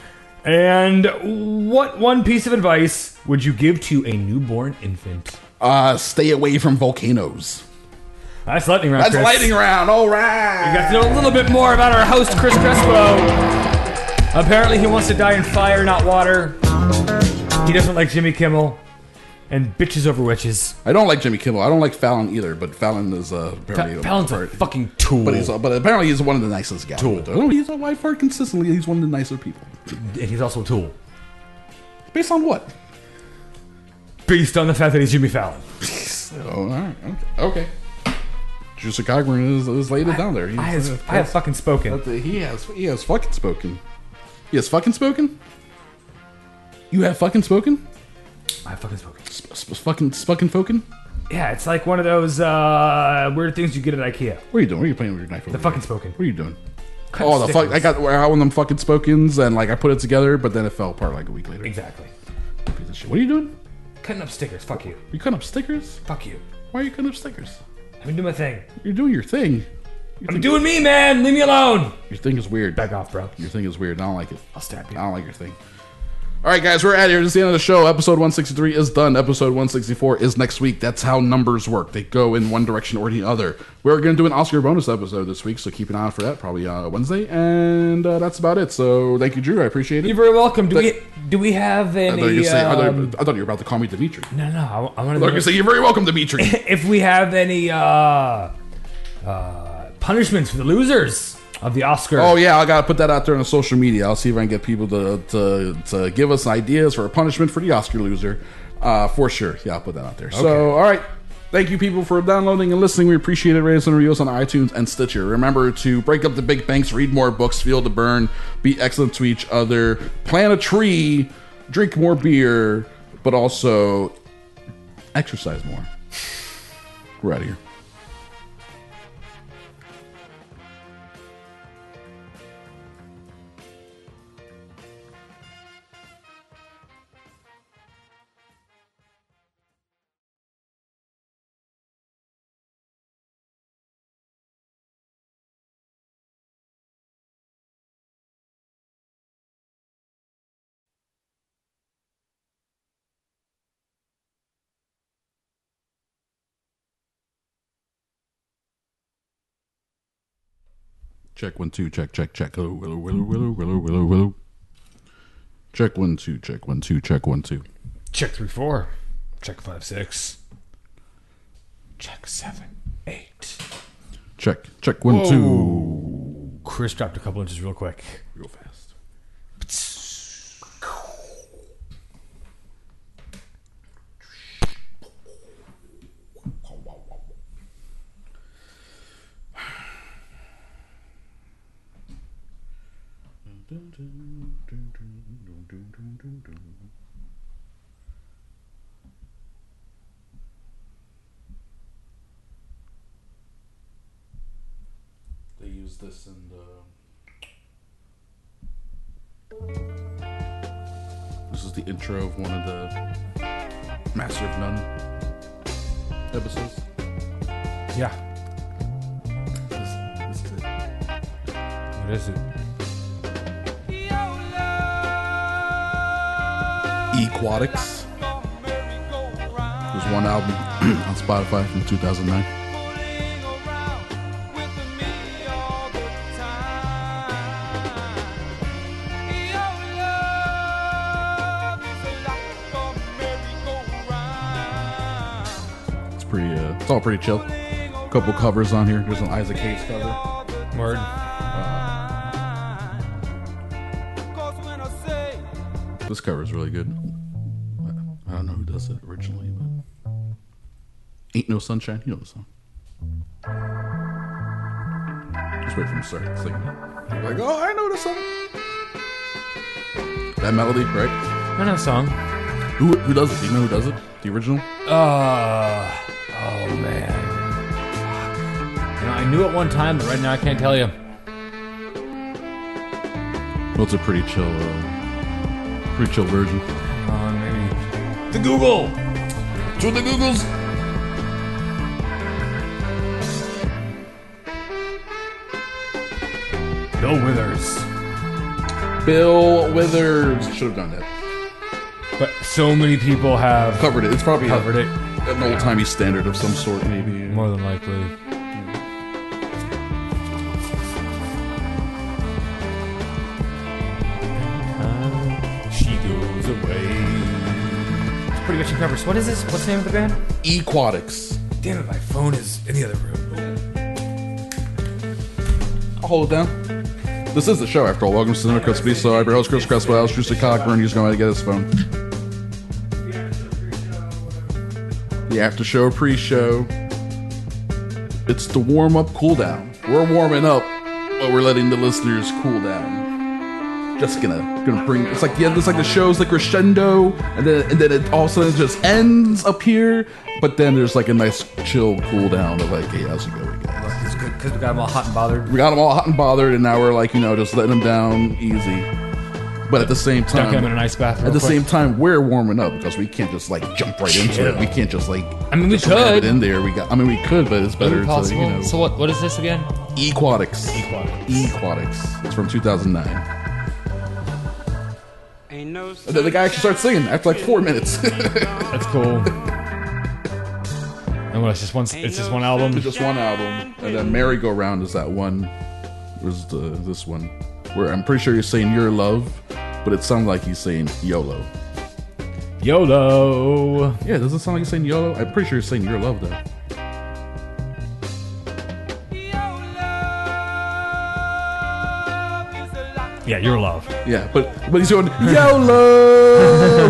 And what one piece of advice would you give to a newborn infant? Stay away from volcanoes. That's lightning round, That's Chris. lightning round. All right. We got to know a little bit more about our host, Chris Crespo. Apparently, he wants to die in fire, not water. He doesn't like Jimmy Kimmel. And bitches over witches. I don't like Jimmy Kimmel. I don't like Fallon either, but Fallon is apparently... Fallon's a fucking tool. But apparently he's one of the nicest guys. Tool. He's a wife for consistently. He's one of the nicer people. And he's also a tool. Based on what? Based on the fact that he's Jimmy Fallon. All right. Okay. Drew Cogburn is laid it down there. I have fucking spoken. He has fucking spoken. He has fucking spoken? You have fucking spoken? I have fucking spoken. Fucking spoken? Yeah, it's like one of those weird things you get at IKEA. What are you doing? What are you playing with your knife over The there? fucking spoken. What are you doing? Cutting the fuck! I got one of them fucking spokens, and like I put it together, but then it fell apart like a week later. Exactly. Piece of shit. What are you doing? Cutting up stickers. Fuck you. You cutting up stickers? Fuck you. Why are you cutting up stickers? Let me do my thing. You're doing your thing. I'm doing me, man. Leave me alone. Your thing is weird. Back off, bro. Your thing is weird. I don't like it. I'll stab you. I don't like your thing. All right, guys, we're out here. This is the end of the show. Episode 163 is done. Episode 164 is next week. That's how numbers work. They go in one direction or the other. We're going to do an Oscar bonus episode this week, so keep an eye out for that, probably Wednesday. And that's about it. So thank you, Drew. I appreciate it. You're very welcome. Do we have any... I thought you were about to call me Dimitri. No. I want to... Like I say, you're very welcome, Dimitri. If we have any punishments for the losers of the Oscar. Oh yeah, I gotta put that out there on social media. I'll see if I can get people to give us ideas for a punishment for the Oscar loser. For sure. Yeah, I'll put that out there. Okay. So, all right. Thank you, people, for downloading and listening. We appreciate it. Rate us and reviews on iTunes and Stitcher. Remember to break up the big banks, read more books, feel the burn, be excellent to each other, plant a tree, drink more beer, but also exercise more. We're out of here. Check 1 2 check. Hello. Check 1 2 check 1 2 check 1 2. Check 3 4. Check 5 6. Check 7 8. Check 1 2. Chris dropped a couple inches real quick. Real fast. They use this in the... This is the intro of one of the Master of None episodes. Yeah. This is it. What is it? Aquatics. There's one album on Spotify from 2009. It's pretty. It's all pretty chill. couple covers on here. There's an Isaac Hayes cover. Word. This cover is really good. I don't know who does it originally, but Ain't No Sunshine. You know the song. Just wait for him to start singing it. You're like, oh, I know the song. That melody, right? I know the song. Who does it? Do you know who does it? The original? Oh man. You know, I knew it one time, but right now I can't tell you. Well, it's a pretty chill version. Maybe. The Google! To the Googles! Bill Withers. Should have done that. But so many people have covered it. It's probably covered it. An old-timey standard of some sort, maybe. More than likely. She goes away. It's pretty much in covers. What is this? What's the name of the band? Equatics. Damn it, my phone is in the other room. I'll hold it down. This is the show, after all. Welcome to Cinema Crispy. So I'm your host, Chris Crespo. Alex Drewster Cockburn. He's going to get his phone. The after show, pre-show. It's the warm-up, cool-down. We're warming up, but we're letting the listeners cool down. Just gonna bring. It's like the end. It's like the show's like crescendo, and then it all of a sudden just ends up here. But then there's like a nice chill cool down of like, hey, how's it going, guys? It's good because we got them all hot and bothered. We got them all hot and bothered, and now we're like, just letting them down easy. But at the same time, dunking them in a nice bath. At the same time, we're warming up because we can't just like jump right into it. We can't just like. I mean, we just have could. It in there. We could, but it's better to So what is this again? Equatics. It's from 2009. And then the guy actually starts singing after like 4 minutes. That's cool. And what? It's just one album. It's just one album, and then "Merry Go Round" is that one. Was this one where I'm pretty sure he's saying "Your Love," but it sounds like he's saying "YOLO." YOLO. Yeah, does it sound like he's saying YOLO? I'm pretty sure he's saying "Your Love" though. Yeah, Your Love. Yeah, but he's doing YOLO.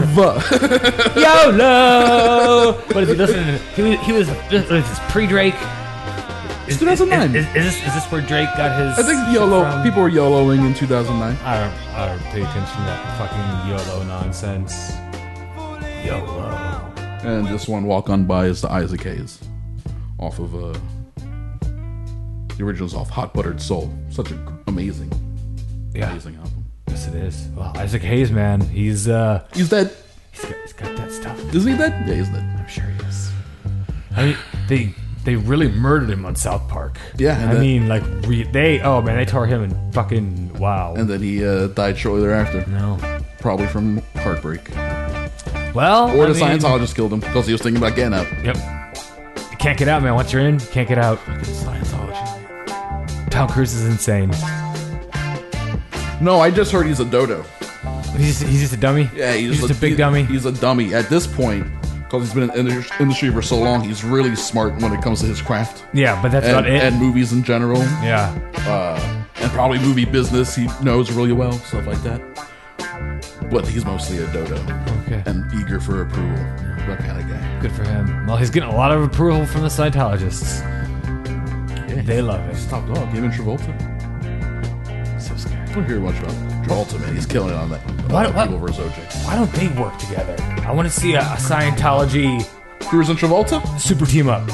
YOLO. What is he listening to? He was pre-Drake. It's 2009. Is this where Drake got his? I think YOLO. People were YOLOing in 2009. I don't pay attention to that fucking YOLO nonsense. YOLO. And this one, "Walk On By," is the Isaac Hayes off of the original's off "Hot Buttered Soul." Such an amazing album. Yes, it is. Well, Isaac Hayes, man, he's dead. He's got that stuff. Is he dead? Yeah, he's dead. I'm sure he is. I mean, they really murdered him on South Park. Yeah, they tore him and fucking wow. And then he died shortly thereafter. No, probably from heartbreak. Well, or the Scientologist killed him because he was thinking about getting out. Yep. You can't get out, man. Once you're in, you can't get out. Fucking Scientology. Tom Cruise is insane. No, I just heard he's a dodo. He's just a dummy? Yeah, he's just a big dummy? He's a dummy. At this point, because he's been in the industry for so long, he's really smart when it comes to his craft. Yeah, but that's not it. And movies in general. Yeah. And probably movie business he knows really well, stuff like that. But he's mostly a dodo. Okay. And eager for approval. That kind of guy. Good for him. Well, he's getting a lot of approval from the Scientologists. Yeah, they love it. Top dog. Him and Travolta. So scary. I don't hear much about Travolta, man. He's killing it on that. People vs. OJ. Why don't they work together? I want to see a Scientology Cruise and Travolta super team up.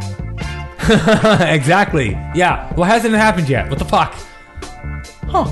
Exactly. Yeah. Well, hasn't it happened yet? What the fuck? Huh.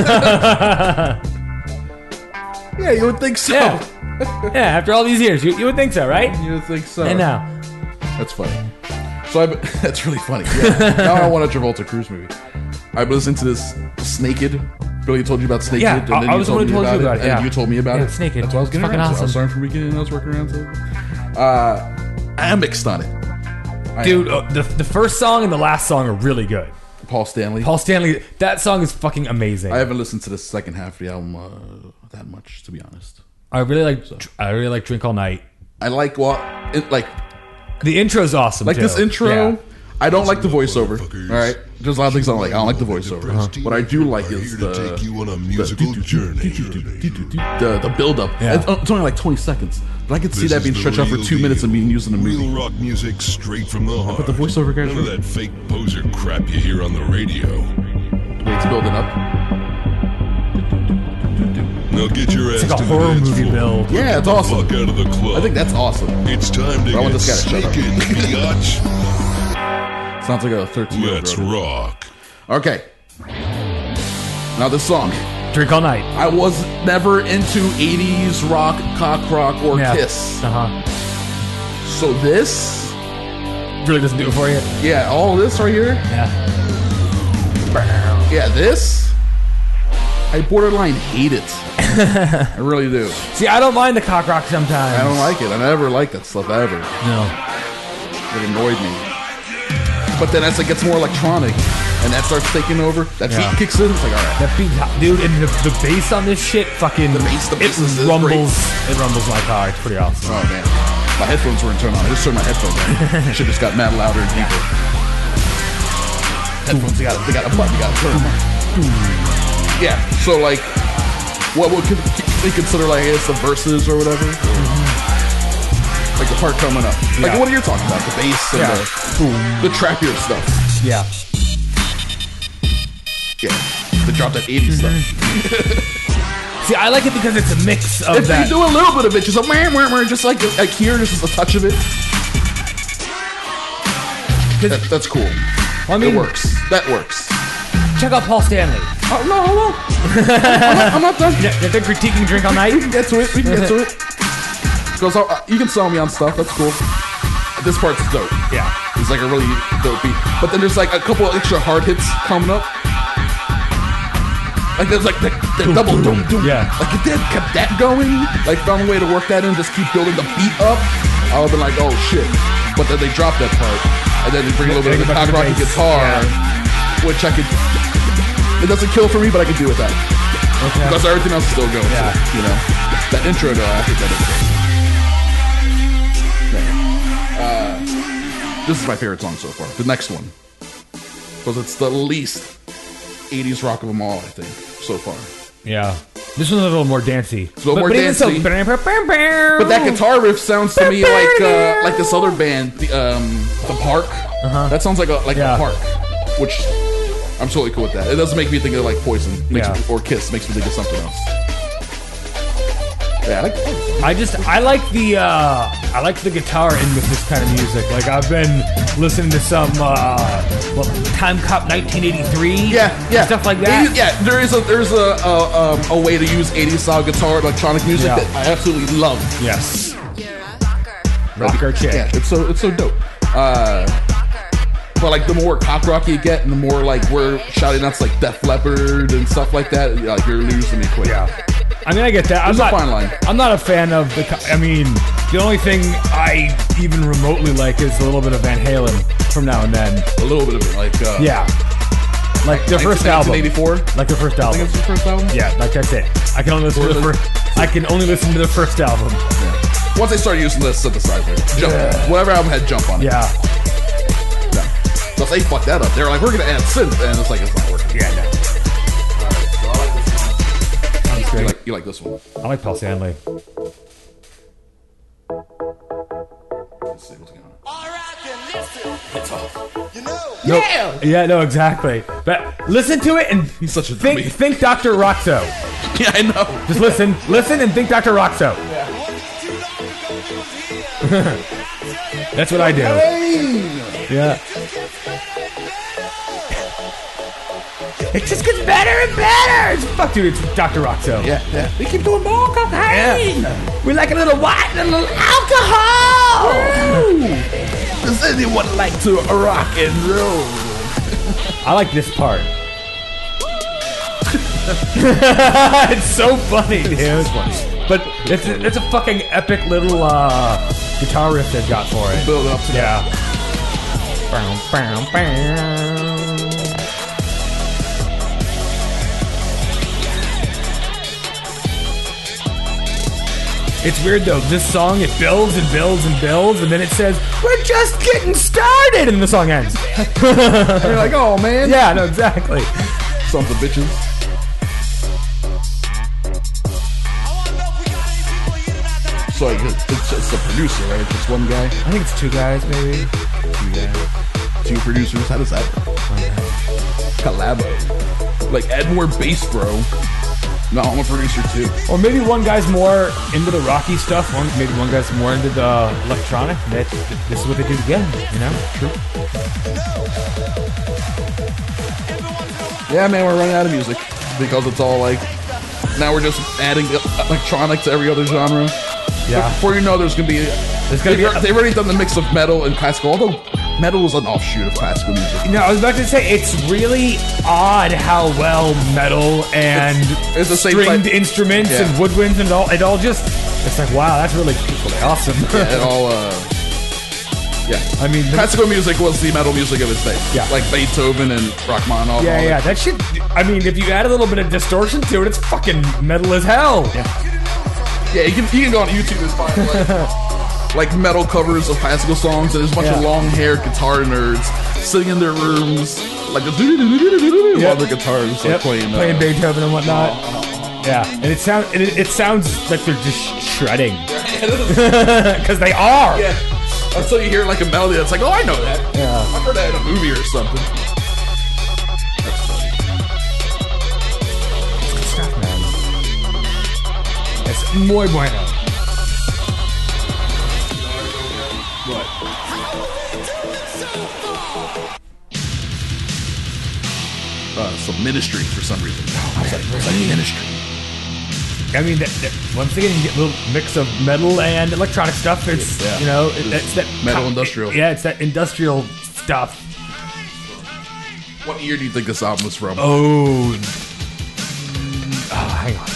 Yeah, you would think so. Yeah. After all these years, you would think so, right? You would think so. And now. That's funny. So that's really funny. Yeah. Now I want a Travolta Cruise movie. I've been listening to this Snaked. Billy told you about Snaked. Yeah, and then I was the one who told you about it. And you told me about it. Snaked. That's what I was getting fucking around to. awesome. I was starting from the beginning. I was working around to it. I'm mixed on it. Dude, the first song and the last song are really good. Paul Stanley. That song is fucking amazing. I haven't listened to the second half of the album that much, to be honest. I really like Drink All Night. I like the intro's awesome. Like too. this intro. Yeah. I don't like the voiceover. All right, there's a lot of things I don't like. I don't like the voiceover. What I do like is the build up. Yeah. It's only like 20 seconds, but I could see that being stretched out for 2 minutes and being used in a movie. Real rock music straight from the heart. But the voiceover guys, none of that fake poser crap you hear on the radio. The way it's building up. Now get your ass It's like a to horror the dance movie floor. build. Yeah, it's awesome. Fuck out of the club. I think that's awesome. It's time to But I want get this guy to shut up. sneaking, biatch. Sounds like a 13-year-old. Let's rock. Okay. Now this song. Drink all night. I was never into 80s rock, cock rock, or Kiss. So this really doesn't do it for you. Yeah, all this right here. Yeah. Yeah, this. I borderline hate it. I really do. See, I don't mind the cock rock sometimes. I don't like it. I never liked that stuff ever. No. It annoyed me. But then as it gets more electronic and that starts taking over, that beat kicks in, it's like, all right. That beat, dude, and the bass on this shit, fucking, the bass is rumbles. great. It rumbles my car. It's pretty awesome. Oh man, my headphones weren't turned on. I just turned my headphones on. Shit just got mad louder and deeper. Headphones, they got a button, you got to turn them on. Yeah, so like, what would they consider like it's the verses or whatever? Like the part coming up. Like what are you talking about? The bass and the trappier stuff. Yeah. Yeah. They drop that 80s stuff. See, I like it because it's a mix of that. You do a little bit of it, just a just like here, just a touch of it. That's cool. I mean, it works. That works. Check out Paul Stanley. Oh, no, hold on. I'm not done. They're critiquing Drink All Night. We can get to it. Goes, you can sell me on stuff. That's cool. This part's dope. Yeah. It's like a really dope beat. But then there's like a couple of extra hard hits coming up. Like there's like the double doom doom. Yeah. Like if they had kept that going, like found a way to work that in, just keep building the beat up, I would have been like, oh shit. But then they dropped that part. And then they bring a little bit of the cock rocky guitar, which I could. It doesn't kill for me, but I can do with that. Okay. Because everything else is still going. Yeah. So, you know. That intro though, I think that is great. This is my favorite song so far. The next one. Because it's the least 80s rock of them all, I think, so far. Yeah. This one's a little more dancey. It's a little more dancey. But that guitar riff sounds to me like this other band, the Park. That sounds like a Park, which I'm totally cool with that. It doesn't make me think of like Poison or Kiss. Makes me think of something else. Yeah, I like the guitar in with this kind of music. Like I've been listening to some Time Cop 1983, stuff like that. There's a way to use 80s style guitar electronic music that I absolutely love. Yes, rocker chick. Yeah, it's so dope. But like the more cock rock you get, and the more like we're shouting out like Def Leppard and stuff like that, like you're losing me quick. Yeah. I mean, I get that. There's a fine line. I'm not a fan of the. I mean, the only thing I even remotely like is a little bit of Van Halen from now and then. A little bit of it, like like their first album. 1984. Like their first album. I think it's their first album. Yeah, like that's it. I can only listen to the first. I can only listen to the first album. Yeah. Once they started using the synthesizer, whatever album had jump on it. Yeah. No. So they fucked that up. They were like, we're gonna add synth, and it's like it's not working. Yeah, no. You like this one? I like Paul Stanley. Let's see what's going on. Yeah, no, exactly. But listen to it and he's such a think Dr. Roxo. Yeah, I know. Just listen and think Dr. Roxo. That's what I do. Yeah. It just gets better and better. Fuck, dude, it's Dr. Roxo. Yeah. We keep doing more cocaine. Yeah. We like a little wine and a little alcohol. Woo. Does anyone like to rock and roll? I like this part. It's so funny, dude. It's funny. But it's a fucking epic little guitar riff they've got for it. Build up to that. It's weird though. This song, it builds and builds and builds, and then it says, "We're just getting started," and the song ends. You're like, oh man. Yeah, no, exactly. Sons of bitches. So it's just a producer, right? Just one guy. I think it's two guys, maybe. Two producers. How does that work? Collabo. Like, add more bass, bro. No, I'm a producer too. Or maybe one guy's more into the rocky stuff. Maybe one guy's more into the electronic. This is what they do together, you know? True. Yeah, man, we're running out of music because it's all like, now we're just adding electronic to every other genre. Yeah. But before you know, they've already done the mix of metal and classical, although metal is an offshoot of classical music. No, I was about to say, it's really odd how well metal and it's the same stringed instruments and woodwinds and it all just, it's like, wow, that's really awesome. Yeah, it all, I mean, classical music was the metal music of its day. Yeah. Like Beethoven and Rachmaninoff. Yeah, that shit, I mean, if you add a little bit of distortion to it, it's fucking metal as hell. Yeah, you can go on YouTube and find like metal covers of classical songs, and there's a bunch of long-haired guitar nerds sitting in their rooms, like while their guitars playing Beethoven and whatnot. Yeah, and it sounds like they're just shredding because they are. Yeah, until you hear like a melody that's like, oh, I know that. Yeah, I've heard that in a movie or something. Es muy bueno. What? Some Ministry for some reason. I was like Ministry. I mean, once again, you get a little mix of metal and electronic stuff. It's you know, it's that metal industrial. Yeah, it's that industrial stuff. What year do you think this album was from? Oh, hang on.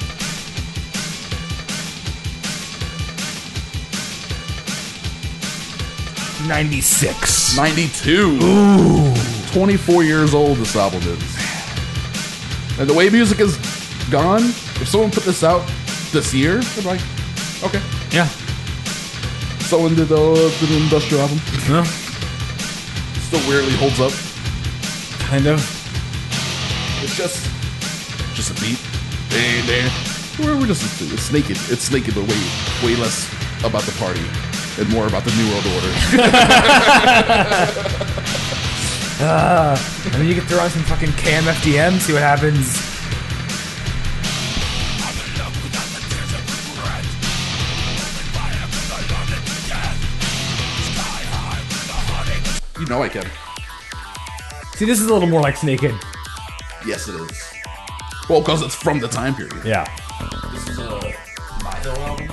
96. 92. Ooh. 24 years old this album is. And the way music is gone, if someone put this out this year, they're like, okay. Yeah. Someone did the industrial album. Yeah. Still weirdly holds up. Kind of. It's just a beat. We're just, it's naked. It's naked, but way less about the party and more about the New World Order. I mean, you can throw on some fucking KMFDM, see what happens. You know I can. See, this is a little more like Naked. Yes, it is. Well, because it's from the time period. Yeah. This is a My Hill album.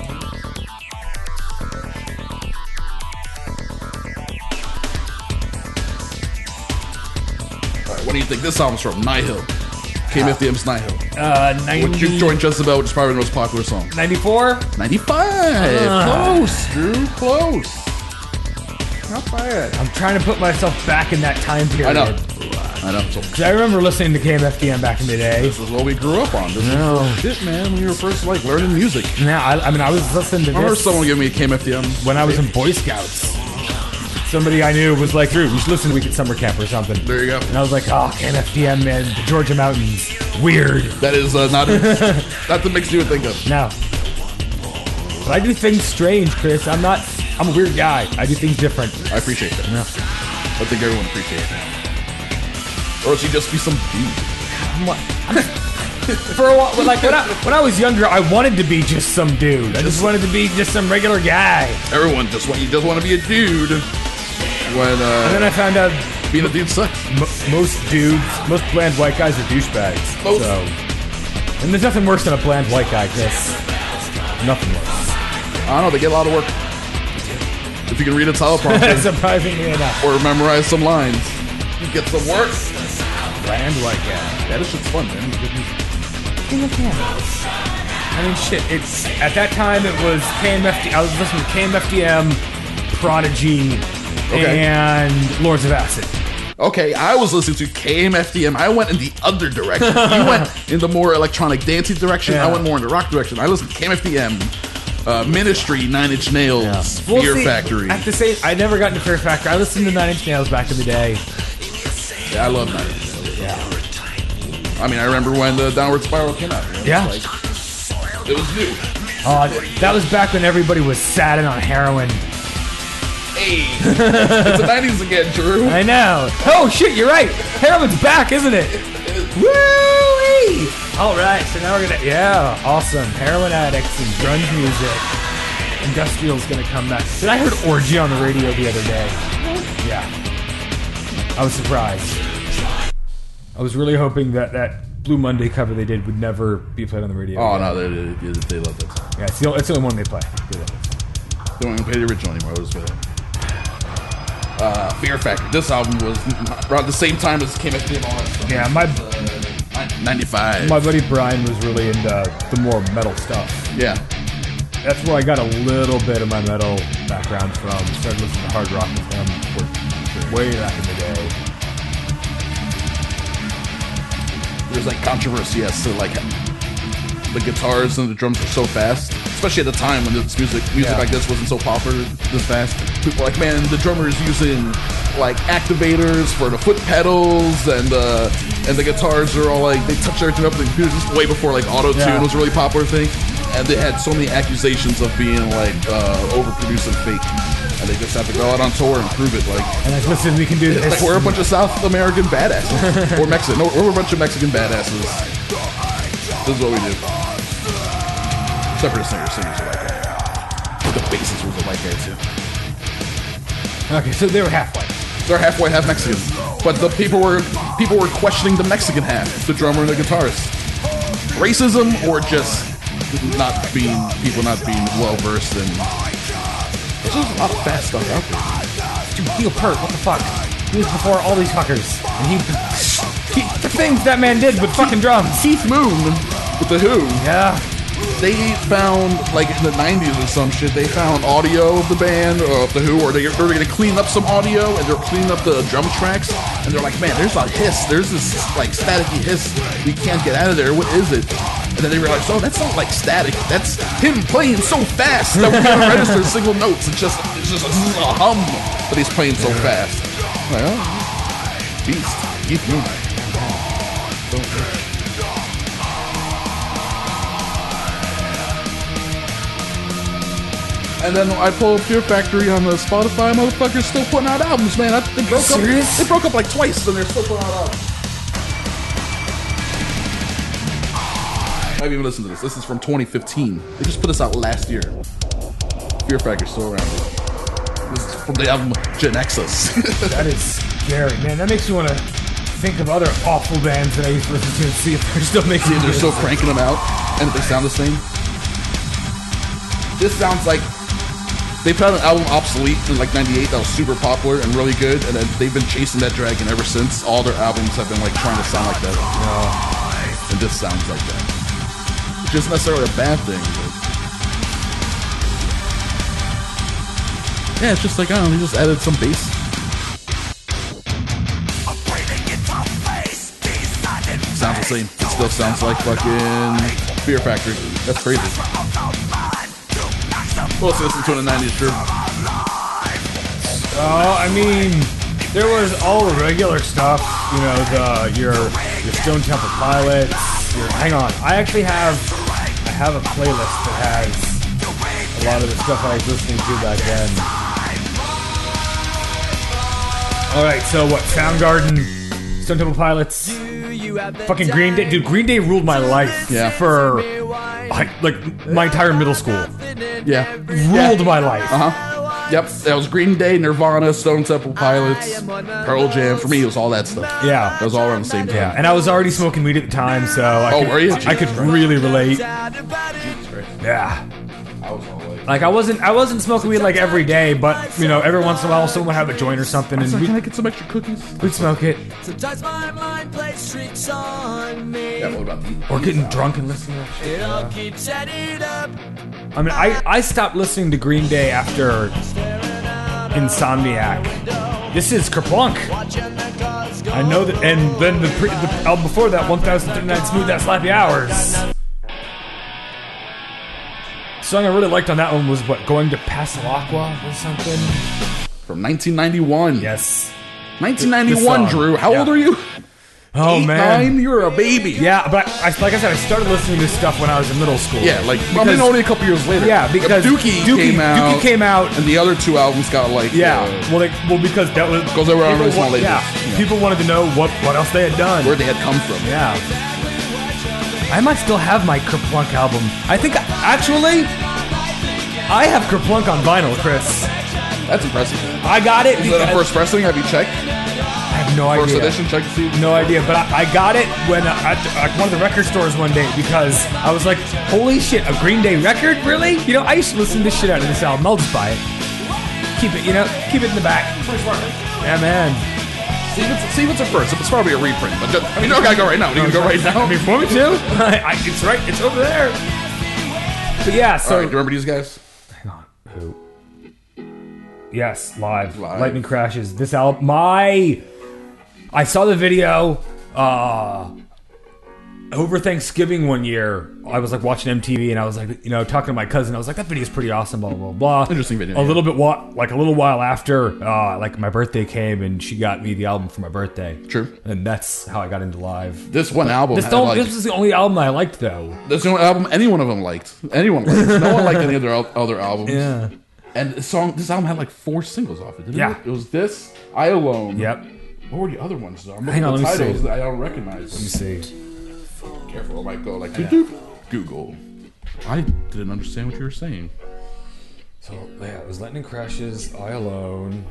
Alright, what do you think this album's from? Nihil. KMFDM's Nihil. 90... Which you joined Jezebel, which is probably the most popular song. 94? 95! Close, Drew. Close. Not bad. I'm trying to put myself back in that time period. I know. Because I remember listening to KMFDM back in the day. This is what we grew up on. This is shit, man. When you were first like learning music. Yeah, I mean, I was listening to I remember someone giving me a KMFDM when I was in Boy Scouts. Somebody I knew was like, Drew, you should listen to Week at Summer Camp or something. There you go. And I was like, oh, KMFDM, man, the Georgia Mountains. Weird. That is not the mix you would think of. No. But I do things strange, Chris. I'm a weird guy. I do things different. I appreciate that. No. I think everyone appreciates that. Or else you just be some dude. For a while, like when I was younger, I wanted to be just some dude. I just wanted to be just some regular guy. Everyone just want to be a dude. And then I found out being a dude sucks. Most bland white guys are douchebags. And there's nothing worse than a bland white guy, Chris. Nothing worse. I don't know. They get a lot of work. If you can read a teleprompter, surprisingly enough, or memorize some lines, you get some work. Bland white guy. Yeah, this shit's fun, man. I mean, shit. It's at that time it was KMFDM. I was listening to KMFDM, Prodigy, and Lords of Acid. Okay, I was listening to KMFDM. I went in the other direction. You went in the more electronic dancing direction. Yeah. I went more in the rock direction. I listened to KMFDM, Ministry, Nine Inch Nails, We'll Fear see. Factory. At the same, I never got into Fear Factory. I listened to Nine Inch Nails back in the day. Yeah, I love Nine Inch Nails. Yeah. I mean, I remember when the Downward Spiral came out. Yeah. It was new. That was back when everybody was sad and on heroin. Hey, it's the 90s again, Drew. I know. Oh shit, you're right. Heroin's back, isn't it? Woo-wee! All right, so now we're gonna awesome. Heroin addicts and grunge music. Industrial's gonna come back. Dude, I heard Orgy on the radio the other day. Yeah, I was surprised. I was really hoping that Blue Monday cover they did would never be played on the radio. Oh again. no, they love that song. Yeah, it's the only one they play. They don't even play the original anymore. It was Fear Factory. This album was around the same time as came out. Yeah, 95. My buddy Brian was really into the more metal stuff. Yeah. That's where I got a little bit of my metal background from. Started listening to hard rock with him way back in the day. There's like controversy as to like the guitars and the drums were so fast, especially at the time when this music like this wasn't so popular this fast. People were like, man, the drummer's using like activators for the foot pedals, and the guitars are all like they touch everything up in the computer. Just way before like auto-tune was a really popular thing, and they had so many accusations of being like overproduced and fake, and they just have to go out on tour and prove it. Like, and like, listen, we can do this. Like, we're a bunch of South American badasses, or Mexican. No, we're a bunch of Mexican badasses. This is what we do. Except for the singers are like that. But the bassist was like that too. Okay, so they were halfway. They're halfway, half Mexican. But the people were questioning the Mexican half, the drummer and the guitarist. Racism or just people not being well versed in. There's just a lot of fast stuff out there. Dude, Neil Peart, what the fuck? He was before all these fuckers. And the things that man did with fucking drums. Keith Moon with The Who. Yeah. They found, like in the 90s or some shit, they found audio of the band, or of The Who, or they were going to clean up some audio, and they're cleaning up the drum tracks, and they're like, man, there's a hiss, there's this, like, staticky hiss, we can't get out of there, what is it? And then they realized, oh, that's not, like, static, that's him playing so fast that we can't register single notes, it's just a hum, but he's playing so fast. I'm like, oh, beast, Keith Moon. And then I pull up Fear Factory on the Spotify. Motherfuckers still putting out albums, man. They broke up. They broke up like twice, and they're still putting out albums. I haven't even listened to this. This is from 2015. They just put this out last year. Fear Factory's still around. This is from the album Gen Exus. That is scary, man. That makes you want to think of other awful bands that I used to listen to and see if they're still making. They're still cranking them out, and if they sound the same. This sounds like. They put out an album, Obsolete, in like 98 that was super popular and really good, and then they've been chasing that dragon ever since. All their albums have been like trying to sound like that. And this sounds like that. Which isn't necessarily a bad thing, but... yeah, it's just like, I don't know, they just added some bass. Sounds the same. It still sounds like fucking Fear Factory. That's crazy. What else listen to in the 90s, Drew? I mean, there was all the regular stuff, you know, your Stone Temple Pilots. Hang on, I actually have a playlist that has a lot of the stuff I was listening to back then. All right, so what? Soundgarden, Stone Temple Pilots, fucking Green Day. Dude, Green Day ruled my life for like my entire middle school. Yeah. Ruled my life. Yep. That was Green Day, Nirvana, Stone Temple Pilots, Pearl Jam. For me, it was all that stuff. Yeah. That was all around the same time. Yeah. And I was already smoking weed at the time, so were you? I could really relate. Yeah. Like I wasn't smoking weed like every day, but you know, every once in a while someone would have a joint or something, and can I get some extra cookies? We'd smoke it. Yeah, what about these? Or getting drunk and listening to that shit. I mean, I stopped listening to Green Day after Insomniac. This is Kerplunk. I know that, and then the album before that, 1039 Smooth That Slappy Hours. song I really liked on that one was what, Going to Pasalacqua or something? From 1991. Yes. 1991, Drew. How old are you? Oh, 8, man. 9? You're a baby. Yeah, but like I said, I started listening to this stuff when I was in middle school. Yeah, like, only a couple years later. Yeah, because Dookie came out. And the other 2 albums got like... because that was... Because they were on small labels. Yeah, people wanted to know what else they had done. Where they had come from. Yeah. I might still have my Kerplunk album. I think, actually, I have Kerplunk on vinyl, Chris. That's impressive. I got it. Is that a first pressing? Have you checked? I have no idea. First edition, check to see. No idea, but I got it when at one of the record stores one day because I was like, holy shit, a Green Day record? Really? You know, I used to listen to this shit out of this album. I'll just buy it. Keep it, keep it in the back. Pretty smart. Yeah, man. See what's a first. It's probably a reprint, but just, I gotta go right now. You can go right now. I mean, want me to? It's right. It's over there. But yeah, so... All right, do you remember these guys? Hang on. Who? Yes, live. Lightning Crashes. This album... I saw the video over Thanksgiving one year. I was like watching MTV and I was like, talking to my cousin. I was like, that video's pretty awesome, blah, blah, blah. Interesting video. A little while after, my birthday came and she got me the album for my birthday. True. And that's how I got into live. This one album. This was the only album I liked, though. This is the only album any one of them liked. Anyone liked. No one liked any of their other albums. Yeah. And this album had like 4 singles off it, didn't it? It was this, I Alone. Yep. What were the other ones, though? Hang on, let me see. I don't recognize. Let me see. Careful, it might go like Google. I didn't understand what you were saying. So, yeah, it was Lightning Crashes, I Alone.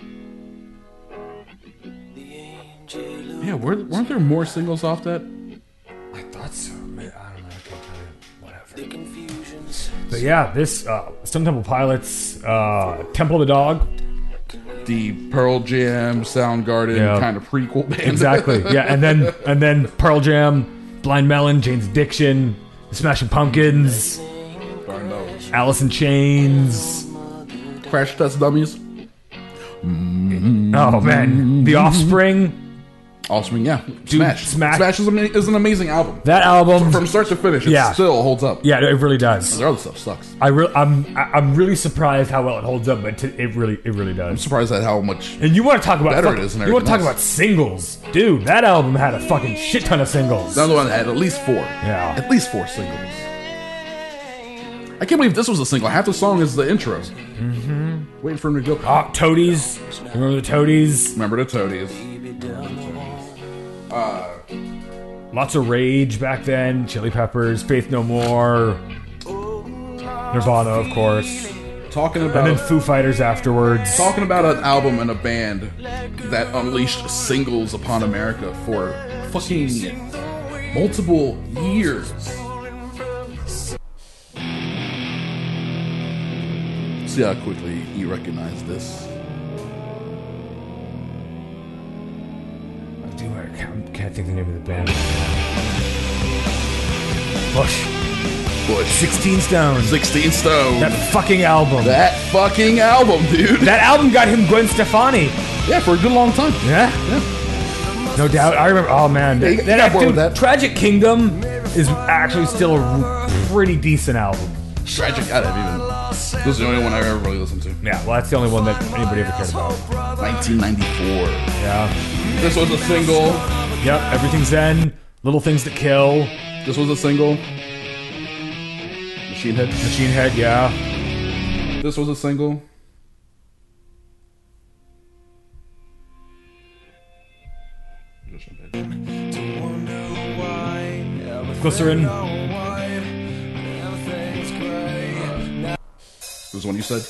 Yeah, weren't there more singles off that? I thought so. Man, I don't know. I can't tell you. Whatever. But yeah, this Stone Temple Pilots, Temple of the Dog. The Pearl Jam, Soundgarden kind of prequel band. Exactly. Yeah, and then Pearl Jam, Blind Melon, Jane's Addiction, The Smashing Pumpkins, Alice in Chains, Crash Test Dummies. Oh man, The Offspring. Yeah. Dude, Smash is an amazing album. That album, from start to finish, it still holds up. Yeah, it really does. Their other stuff sucks. I'm really surprised how well it holds up, but it really does. I'm surprised at how much. And you want to talk about better it is. You want to talk about singles, dude? That album had a fucking shit ton of singles. The other one had at least 4. Yeah, at least 4 singles. I can't believe this was a single. Half the song is the intro. Mm-hmm. Waiting for him to go. Toadies. Remember the Toadies? Remember the Toadies. Lots of Rage back then. Chili Peppers, Faith No More, Nirvana, of course. Talking about, and then Foo Fighters afterwards. Talking about an album and a band that unleashed singles upon America for fucking multiple years. See how quickly you recognize this. I can't think of the name of the band. Bush. 16 Stones. 16 Stones. That fucking album, dude. That album got him Gwen Stefani. Yeah, for a good long time. Yeah. No doubt. I remember. Oh man, that Tragic Kingdom is actually still a pretty decent album. Tragic. This is the only one I ever really listened to. Yeah, well, that's the only one that anybody ever cared about. 1994. Yeah. This was a single. Yep, Everything's Zen. Little Things That Kill. This was a single. Machine Head, yeah. This was a single. Glycerin. This was one you said?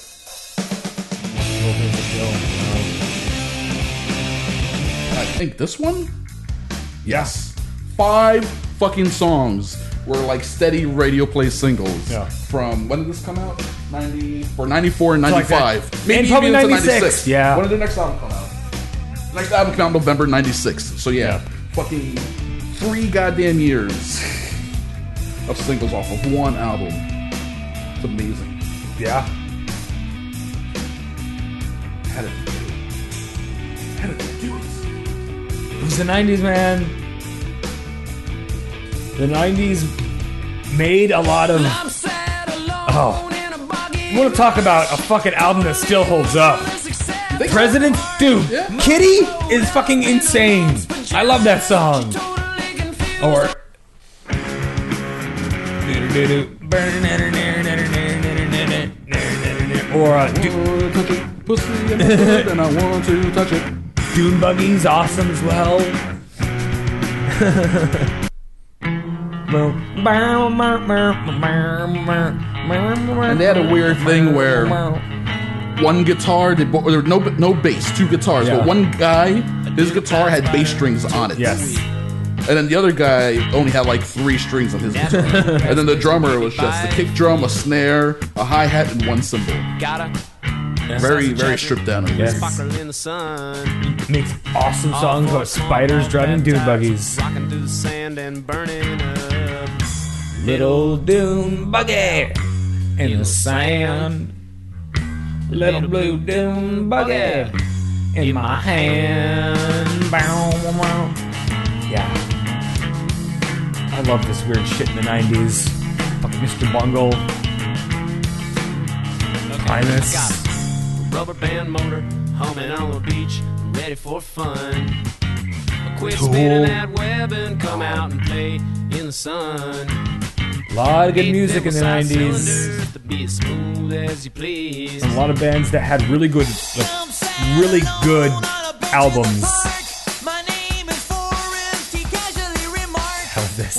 I think this one? Yes. 5 fucking songs were like steady radio play singles. Yeah. From, when did this come out? 94 and 95. Like maybe probably even 96. Yeah. When did the next album come out? The next album came out November 96. So yeah. Fucking 3 goddamn years of singles off of one album. It's amazing. Yeah. How did they do it? It was the 90s, man. The 90s made a lot of Oh. You want to talk about a fucking album that still holds up? President? Dude, Kitty is fucking insane. I love that song. Or... Pussy in my foot and I want to touch it. Dune Buggy's awesome as well. And they had a weird thing where one guitar, there were no bass, two guitars, but one guy, his guitar had bass strings on it. Yes. And then the other guy only had like 3 strings on his guitar. And then the drummer was just a kick drum, a snare, a hi-hat, and one cymbal. Very, very stripped down. Yes. Makes awesome songs about spiders driving dune buggies. Little dune buggy in the sand. Little blue dune buggy in my hand. Yeah. I love this weird shit in the 90s. Fucking Mr. Bungle. Primus. Rubber band motor, humming on the beach, ready for fun. Quit Cool. spinning that web and come out and play in the sun. A lot of good music in the 90s. To be as smooth as you please. A lot of bands that had really good albums. Hell, this.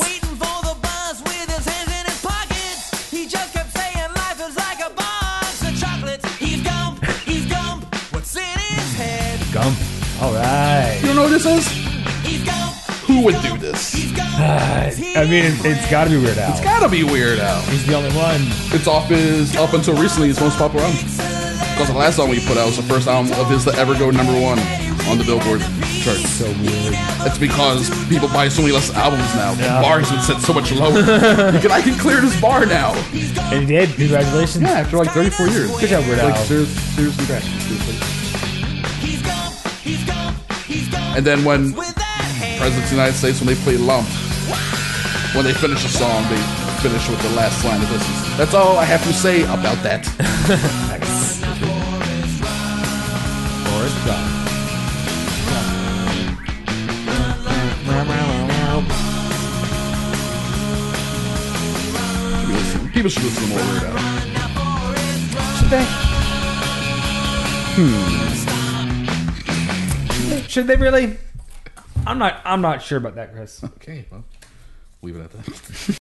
Gump. All right. You don't know what this is? Who would do this? I mean, it's got to be Weird Al. It's got to be Weird Al. He's the only one. It's off his, up until recently, his most popular album. Because the last album he put out was the first album of his to ever go #1 on the Billboard chart. So weird. That's because people buy so many less albums now. The bar has been set so much lower. I can clear this bar now. And he did. Congratulations. Yeah, after like 34 years. Good job, Weird Al. Like, seriously, congrats. And then when President of the United States, when they play Lump, when they finish a song, they finish with the last line of this. That's all I have to say about that. Nice. Forrest Gump. People should listen to more Weird Al. Should they? Should they really? I'm not sure about that, Chris. Okay, well, leave it at that.